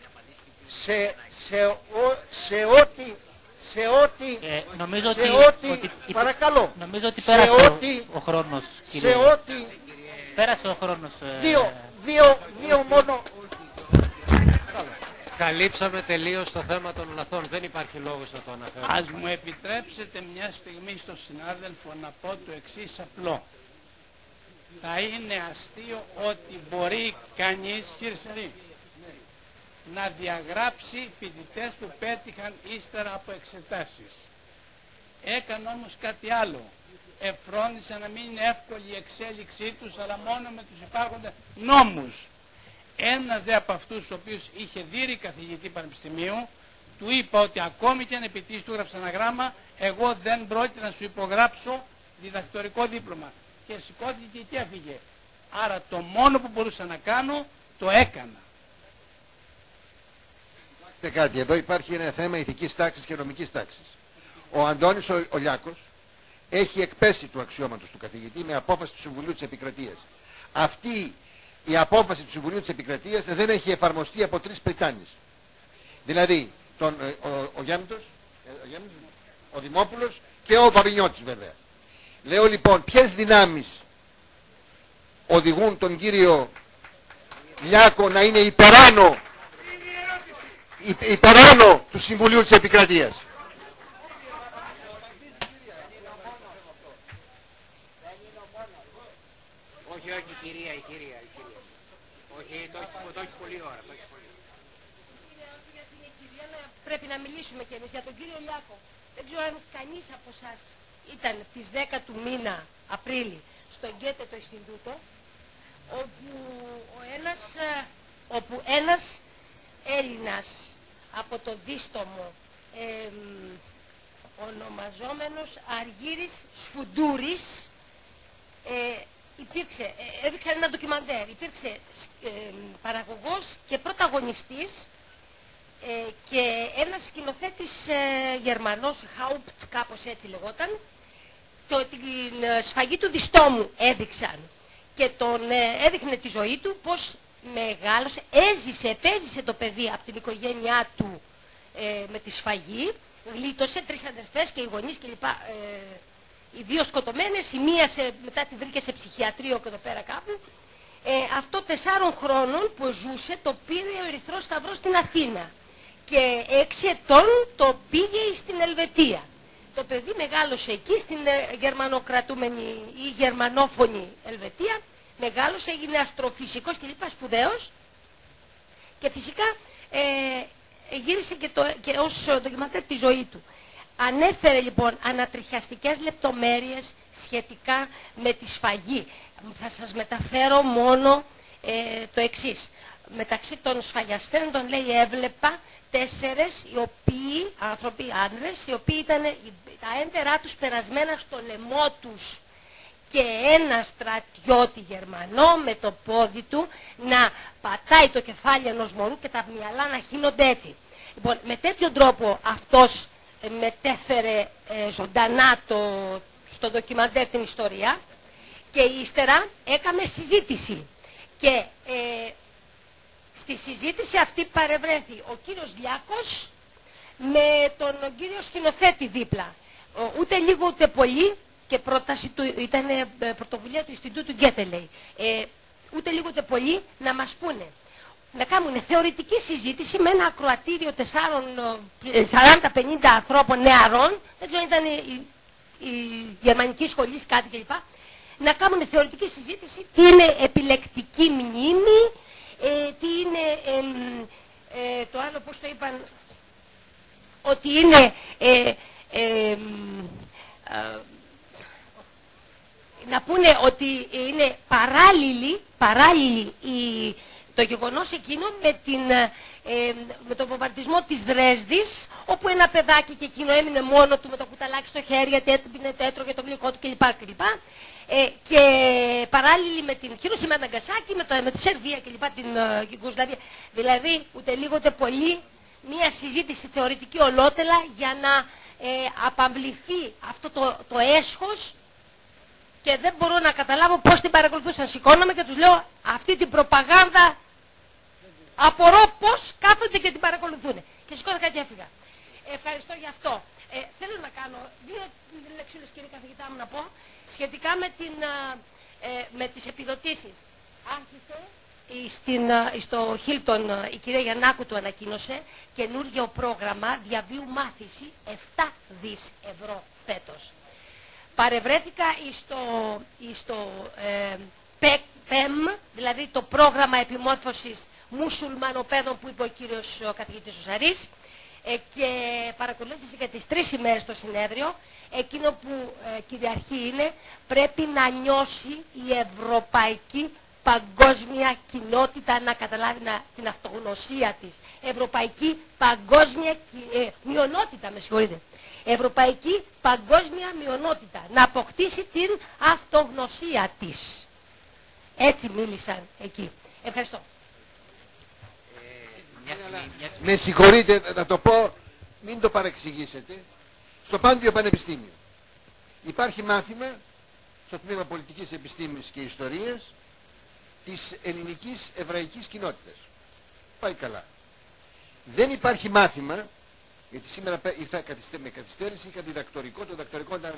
Παρακαλώ. Νομίζω ότι πέρασε ο χρόνος, κύριε. Πέρασε ο χρόνος. Δύο μόνο. Καλύψαμε τελείως το θέμα των λαθών. Δεν υπάρχει λόγος να το αναφέρω. Ας μου επιτρέψετε μια στιγμή στον συνάδελφο να πω το εξής απλό. Θα είναι αστείο ότι μπορεί κανείς, κύριε Σερή, να διαγράψει φοιτητές που πέτυχαν ύστερα από εξετάσεις. Έκανε όμως κάτι άλλο. Εφρόντισε να μην είναι εύκολη η εξέλιξή τους, αλλά μόνο με τους υπάρχοντες νόμους. Ένας δε από αυτούς, ο οποίος είχε δείρει καθηγητή πανεπιστημίου, του είπα ότι ακόμη και αν επιτύχει του έγραψε ένα γράμμα, εγώ δεν πρόκειται να σου υπογράψω διδακτορικό δίπλωμα. Και σηκώθηκε και έφυγε. Άρα το μόνο που μπορούσα να κάνω, το έκανα. Προσέξτε κάτι, εδώ υπάρχει ένα θέμα ηθικής τάξης και νομικής τάξης. Ο Αντώνης ο Λιάκος έχει εκπέσει του αξιώματος του καθηγητή με απόφαση του Συμβουλίου της Επικρατείας. Αυτή η απόφαση του Συμβουλίου της Επικρατείας δεν έχει εφαρμοστεί από 3 Πριτάνης. Δηλαδή ο Γέμητος, ο Δημόπουλος και ο Παπινιώτης βέβαια. Λέω λοιπόν, ποιες δυνάμεις οδηγούν τον κύριο Λιάκο να είναι υπεράνω του Συμβουλίου της Επικρατείας. Όχι, η κυρία. Όχι, το έχει πολλή ώρα. Πρέπει να μιλήσουμε κι εμείς για τον κύριο Λιάκο. Δεν ξέρω αν κανείς από εσάς ήταν τις 10 του μήνα Απρίλη στο Γκέτε το Ινστιτούτο, όπου ένας Έλληνας από το δίστομο ονομαζόμενος Αργύρης Σφουντούρης έδειξε ένα ντοκιμαντέρ, υπήρξε παραγωγός και πρωταγωνιστής και ένας σκηνοθέτης Γερμανός, Χάουπτ, κάπως έτσι λεγόταν, την σφαγή του διστόμου έδειξαν και τον έδειχνε τη ζωή του, πως μεγάλωσε, επέζησε το παιδί από την οικογένειά του με τη σφαγή, γλίτωσε 3 αδερφές και οι γονείς κλπ. Οι 2 σκοτωμένες, η μία μετά τη βρήκε σε ψυχιατρίο και εδώ πέρα κάπου. Αυτό 4 χρόνων που ζούσε το πήρε ο Ερυθρός Σταυρός στην Αθήνα και 6 ετών το πήγε στην Ελβετία. Το παιδί μεγάλωσε εκεί στην γερμανοκρατούμενη ή γερμανόφωνη Ελβετία, μεγάλωσε, έγινε αστροφυσικός κλπ. Σπουδαίος και φυσικά γύρισε και ως ντοκιμαντέρ τη ζωή του. Ανέφερε λοιπόν ανατριχιαστικές λεπτομέρειες σχετικά με τη σφαγή. Θα σας μεταφέρω μόνο το εξής. Μεταξύ των σφαγιαστέντων, λέει, έβλεπα 4 οι οποίοι, άνθρωποι άντρες, οι οποίοι ήταν τα έντερά τους περασμένα στο λαιμό τους και ένα στρατιώτη Γερμανό με το πόδι του να πατάει το κεφάλι ενός μωρού και τα μυαλά να χύνονται έτσι. Λοιπόν, με τέτοιο τρόπο αυτός μετέφερε ζωντανά στο ντοκιμαντέρ την ιστορία και ύστερα έκαμε συζήτηση και στη συζήτηση αυτή παρευρέθη ο κύριος Λιάκος με τον κύριο σκηνοθέτη δίπλα. Ούτε λίγο ούτε πολύ, και πρόταση του ήταν πρωτοβουλία του Ινστιτούτου Γκέτε, λέει. Ούτε λίγο ούτε πολύ να μας πούνε, να κάνουν θεωρητική συζήτηση με ένα ακροατήριο 40-50 ανθρώπων νεαρών, δεν ξέρω αν ήταν η γερμανική σχολή κάτι κλπ. Να κάνουν θεωρητική συζήτηση τι είναι επιλεκτική μνήμη, τι είναι το άλλο, πώς το είπαν, ότι είναι να πούνε ότι είναι παράλληλη το γεγονός εκείνο με τον βομβαρδισμό της Δρέσδης, όπου ένα παιδάκι και εκείνο έμεινε μόνο του με το κουταλάκι στο χέρι, γιατί έτρωγε το γλυκό του κλπ. Και παράλληλη με την Χειροσύμα Ναγκασάκη, με τη Σερβία κλπ. Την Γιουγκοσλαβία. Δηλαδή, ούτε λίγο ούτε πολύ, μία συζήτηση θεωρητική ολότελα για να απαμβληθεί αυτό το έσχος. Και δεν μπορώ να καταλάβω πώς την παρακολουθούσαν. Σηκώνομαι και τους λέω, αυτή την προπαγάνδα απορώ πώς κάθονται και την παρακολουθούν. Και σηκώθηκα και έφυγα. Ευχαριστώ για αυτό. Θέλω να κάνω 2 λεξούλες, κύριε καθηγητά μου, να πω σχετικά με τις επιδοτήσεις. Άρχισε στο Χίλτον η κυρία Γιαννάκου του ανακοίνωσε καινούργιο πρόγραμμα διαβίου μάθηση 7 δις ευρώ φέτος. Παρευρέθηκα στο ΠΕΜ, δηλαδή το πρόγραμμα επιμόρφωσης μουσουλμανοπαίδων που είπε ο κύριος καθηγητής Ζαρής, και παρακολούθησε για τις 3 ημέρες στο συνέδριο. Εκείνο που κυριαρχεί είναι πρέπει να νιώσει η ευρωπαϊκή παγκόσμια κοινότητα να καταλάβει την αυτογνωσία της. Ευρωπαϊκή παγκόσμια μειονότητα, με συγχωρείτε. Ευρωπαϊκή παγκόσμια μειονότητα να αποκτήσει την αυτογνωσία της. Έτσι μίλησαν εκεί. Ευχαριστώ. Με συγχωρείτε να το πω, μην το παρεξηγήσετε. Στο Πάντιο Πανεπιστήμιο υπάρχει μάθημα στο τμήμα Πολιτικής Επιστήμης και Ιστορίας της ελληνικής εβραϊκής κοινότητας. Πάει καλά. Δεν υπάρχει μάθημα, γιατί σήμερα ήρθα με καθυστέρηση, είχα διδακτορικό, το διδακτορικό ήταν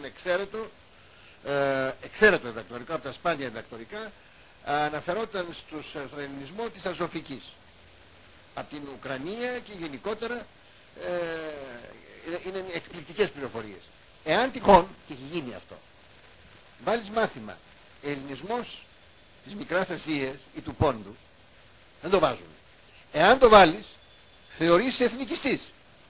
εξαίρετο διδακτορικό, από τα σπάνια διδακτορικά, αναφερόταν στον ελληνισμό της Αζωφικής. Από την Ουκρανία και γενικότερα είναι εκπληκτικές πληροφορίες. Εάν τυχόν, και έχει γίνει αυτό, βάλεις μάθημα ελληνισμός της Μικράς Ασίας ή του Πόντου, δεν το βάζουν. Εάν το βάλεις, θεωρείσαι εθνικιστής.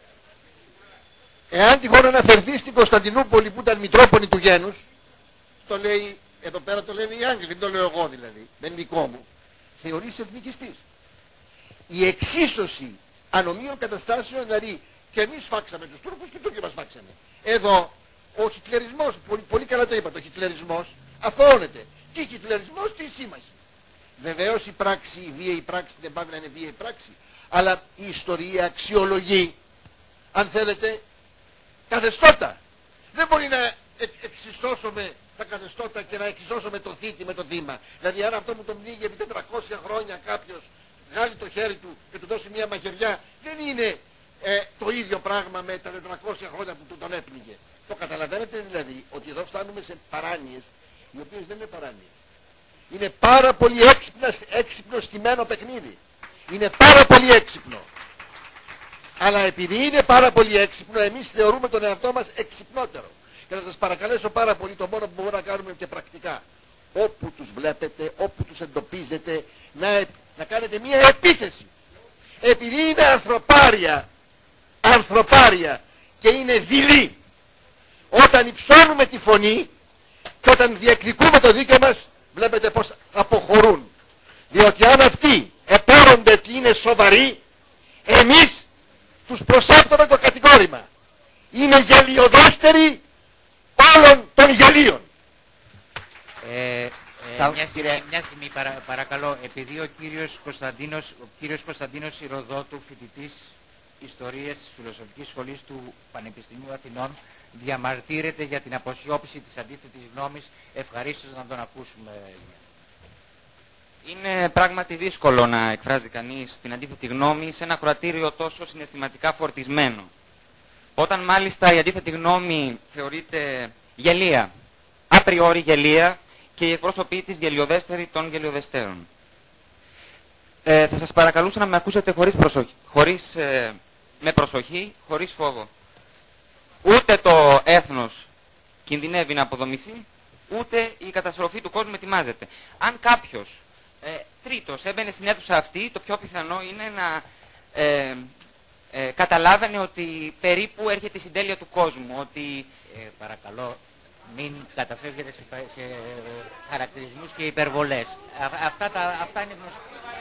Εάν τυχόν αναφερθείς στην Κωνσταντινούπολη που ήταν Μητρόπολη του Γένους, το λέει, εδώ πέρα το λένε οι Άγγλοι, δεν το λέω εγώ δηλαδή, δεν είναι δικό μου, θεωρείσαι εθνικιστής. Η εξίσωση ανομοίων καταστάσεων, δηλαδή και εμείς φάξαμε τους Τούρκους και οι Τούρκοι μας φάξανε. Εδώ ο χιτλερισμός, πολύ καλά το είπατε, ο χιτλερισμός αθωώνεται. Τι χιτλερισμός, τι σύμμαχοι. Βεβαίως η πράξη, η βίαιη πράξη δεν πάει να είναι βίαιη πράξη, αλλά η ιστορία αξιολογεί, αν θέλετε, καθεστώτα. Δεν μπορεί να εξισώσουμε τα καθεστώτα και να εξισώσουμε το θήτη με το θύμα. Δηλαδή αν αυτό μου τον πνίγει επί 400 χρόνια κάποιος βγάλει το χέρι του και του δώσει μια μαχαιριά, δεν είναι το ίδιο πράγμα με τα 400 χρόνια που του τον έπνιγε. Το καταλαβαίνετε δηλαδή ότι εδώ φτάνουμε σε παράνοιες οι οποίες δεν είναι παράνοιες. Είναι πάρα πολύ έξυπνο στημένο παιχνίδι. Είναι πάρα πολύ έξυπνο. Αλλά επειδή είναι πάρα πολύ έξυπνο, εμείς θεωρούμε τον εαυτό μας εξυπνότερο. Και θα σας παρακαλέσω πάρα πολύ, το μόνο που μπορούμε να κάνουμε και πρακτικά, όπου τους βλέπετε, όπου τους εντοπίζετε, να κάνετε μια επίθεση. Επειδή είναι ανθρωπάρια και είναι δειλοί, όταν υψώνουμε τη φωνή και όταν διεκδικούμε το δίκαιο μας, βλέπετε πως αποχωρούν. Διότι αν αυτοί επέρονται ότι είναι σοβαροί, εμείς τους προσάπτουμε το κατηγόρημα. Είναι γελιοδέστεροι όλων των γελίων. Μια στιγμή παρακαλώ, επειδή ο κύριος Κωνσταντίνος Ηροδότου, φοιτητής Ιστορίας της Φιλοσοφικής Σχολής του Πανεπιστημίου Αθηνών, διαμαρτύρεται για την αποσιώπηση της αντίθετης γνώμης. Ευχαρίστως να τον ακούσουμε. Είναι πράγματι δύσκολο να εκφράζει κανείς την αντίθετη γνώμη σε ένα ακροατήριο τόσο συναισθηματικά φορτισμένο. Όταν μάλιστα η αντίθετη γνώμη θεωρείται γελία, απριόρι γελία, και οι εκπρόσωποι της γελιοδέστεροι των γελιοδεστέρων. Θα σας παρακαλούσα να με ακούσετε με προσοχή, χωρίς φόβο. Ούτε το έθνος κινδυνεύει να αποδομηθεί, ούτε η καταστροφή του κόσμου ετοιμάζεται. Αν κάποιος τρίτος έμπαινε στην αίθουσα αυτή, το πιο πιθανό είναι να καταλάβαινε ότι περίπου έρχεται η συντέλεια του κόσμου, ότι παρακαλώ μην καταφεύγετε σε χαρακτηρισμούς και υπερβολές. Αυτά είναι γνωστά.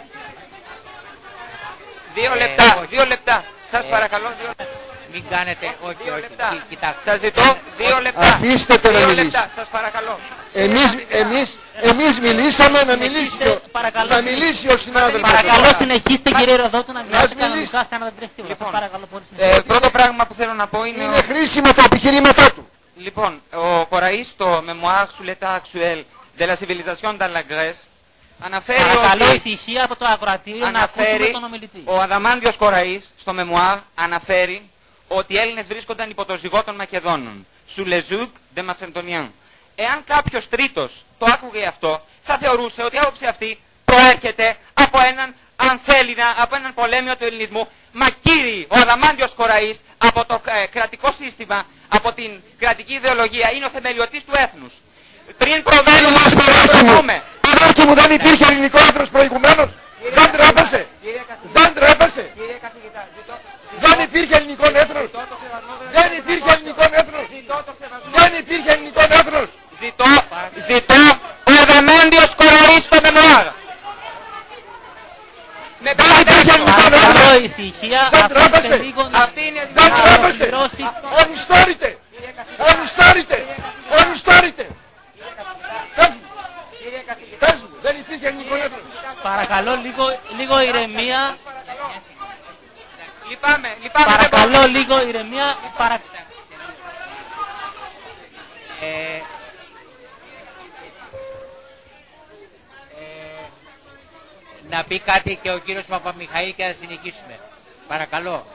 2 λεπτά. Σας παρακαλώ 2 λεπτά. Μην κάνετε, όχι, κοιτάξτε. Σας ζητώ 2 λεπτά. Αφήστε το να μιλήσει. 2 λεπτά, σας παρακαλώ. Εμείς μιλήσαμε, να μιλήσει ο συνάδελφος. Παρακαλώ συνεχίστε κύριε Ροδότου να μιλάτε κανονικά σαν να δεν τρέχει τίποτα. Παρακαλώ πολύ. Πρώτο πράγμα που θέλω να πω είναι... Είναι χρήσιμο το επιχειρήματά του. Λοιπόν, ο Κοραής στο Mémoire sur l'état actuel de la civilisation dans la Grèce αναφέρει παρακαλώ ησυχία από το ακροατήριο να ακούσουμε τον ομιλητή. Ο Αδαμάντιος Κοραής στο Mémoire αναφέρει ότι οι Έλληνες βρίσκονταν υπό το ζυγό των Μακεδόνων. Sous les jougs des Macédoniens. Εάν κάποιος τρίτος το άκουγε αυτό, θα θεωρούσε ότι η άποψη αυτή προέρχεται από από έναν πολέμιο του ελληνισμού. Μα κύριοι, ο Αδαμάντιος Κοραής από το κρατικό σύστημα, από την κρατική ιδεολογία, είναι ο θεμελιωτής του έθνους. Πριν προβαίνουμε ας παρακολουθούμε. Παιδάκι μου, δεν υπήρχε ελληνικό έθνος προηγουμένως. Δεν τρέπεσαι. Δεν τρέπεσαι. Δεν υπήρχε ελληνικό έθνος. Δεν υπήρχε ελληνικό έθνος. Δεν υπήρχε ελληνικό έθνος. Ζητώ ο Αδαμάντιος Κοραής στο Mémoire. Παρακαλώ ησυχία, αφήστε λίγο να ολοκληρώσει. Ονιστόρητε. Πες μου, δεν υπήρχε ελληνικό έθνος. Παρακαλώ λίγο ηρεμία. Παρακαλώ λίγο ηρεμία. Να πει κάτι και ο κύριος Παπαμιχαήλ και να συνεχίσουμε. Παρακαλώ.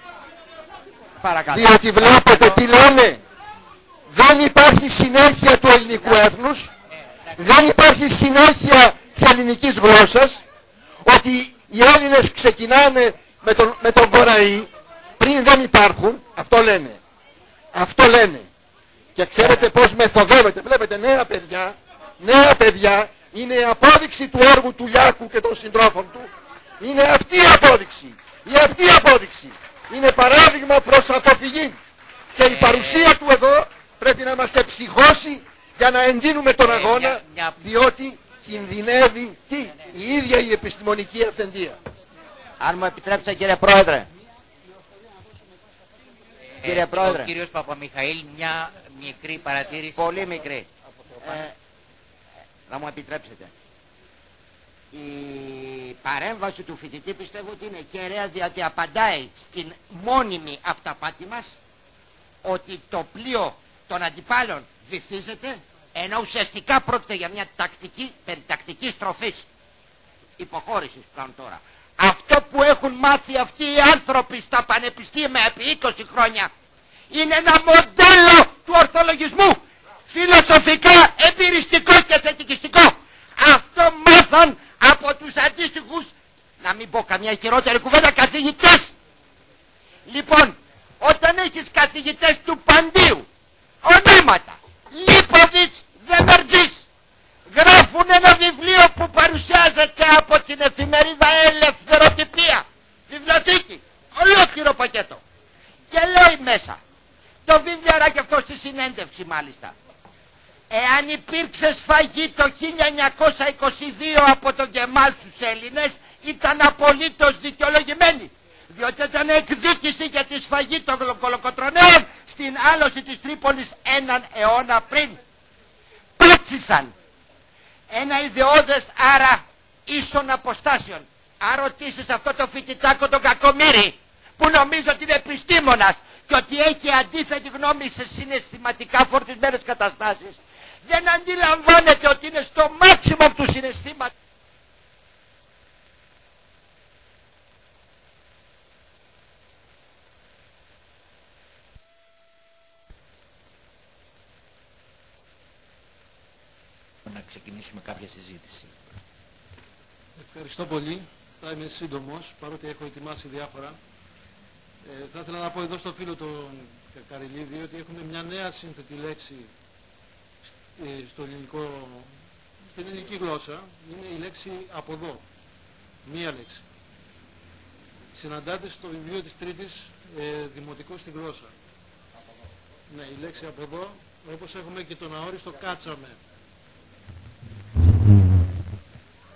Διότι βλέπετε τι λένε. Δεν υπάρχει συνέχεια του ελληνικού έθνους. Δεν υπάρχει συνέχεια της ελληνικής γλώσσας. Ότι οι Έλληνες ξεκινάνε με τον Κοραή. Πριν δεν υπάρχουν. Αυτό λένε. Αυτό λένε. Και ξέρετε πώς μεθοδεύεται. Βλέπετε νέα παιδιά. Είναι η απόδειξη του έργου του Λιάκου και των συντρόφων του. Είναι αυτή η απόδειξη. Η αυτή η απόδειξη. Είναι παράδειγμα προς αποφυγή. Και η παρουσία του εδώ πρέπει να μας εψυχώσει για να εντείνουμε τον αγώνα, διότι κινδυνεύει η ίδια η επιστημονική αυθεντία. Αν μου επιτρέψετε κύριε Πρόεδρε. Κύριε Πρόεδρε. Ο κύριος Παπαμιχαήλ, μια μικρή παρατήρηση. Πολύ μικρή. Να μου επιτρέψετε. Η παρέμβαση του φοιτητή πιστεύω ότι είναι κεραία, διότι απαντάει στην μόνιμη αυταπάτη μας ότι το πλοίο των αντιπάλων βυθίζεται, ενώ ουσιαστικά πρόκειται για μια τακτική στροφής υποχώρησης πλέον τώρα. Αυτό που έχουν μάθει αυτοί οι άνθρωποι στα πανεπιστήμια επί 20 χρόνια είναι ένα μοντέλο του ορθολογισμού, φιλοσοφικά, εμπειριστικό και θετικιστικό. Αυτό μάθαν από τους αντίστοιχους, να μην πω καμιά χειρότερη κουβέντα, καθηγητές. Λοιπόν, όταν έχεις καθηγητές του Παντίου, ονόματα, Λίποβιτς, Δεμερτζής, γράφουν ένα βιβλίο που παρουσιάζεται από την εφημερίδα Ελευθεροτυπία, βιβλιοθήκη, ολόκληρο πακέτο. Και λέει μέσα, το βιβλιαράκι αυτό στη συνέντευξη μάλιστα, εάν υπήρξε σφαγή το 1922 από τον Κεμάλ στους Έλληνες, ήταν απολύτως δικαιολογημένη. Διότι ήταν εκδίκηση για τη σφαγή των κολοκοτρονέων στην άλωση της Τρίπολης έναν αιώνα πριν. Πράτσισαν ένα ιδεώδες άρα ίσων αποστάσεων. Αν ρωτήσεις αυτό το φοιτητάκο τον Κακομοίρη, που νομίζω ότι είναι επιστήμονας και ότι έχει αντίθετη γνώμη σε συναισθηματικά φορτισμένες καταστάσεις, δεν αντιλαμβάνεται ότι είναι στο μάξιμο του συναισθήματος. Να ξεκινήσουμε κάποια συζήτηση. Ευχαριστώ πολύ. Θα είμαι σύντομος, παρότι έχω ετοιμάσει διάφορα. Θα ήθελα να πω εδώ στο φίλο τον Καριλίδη ότι έχουμε μια νέα σύνθετη λέξη στο ελληνικό, στην ελληνική γλώσσα. Είναι η λέξη από εδώ. Μία λέξη. Συναντάται στο βιβλίο της Τρίτης Δημοτικό στη γλώσσα. Ναι, η λέξη από εδώ, όπως έχουμε και τον αόριστο κάτσαμε.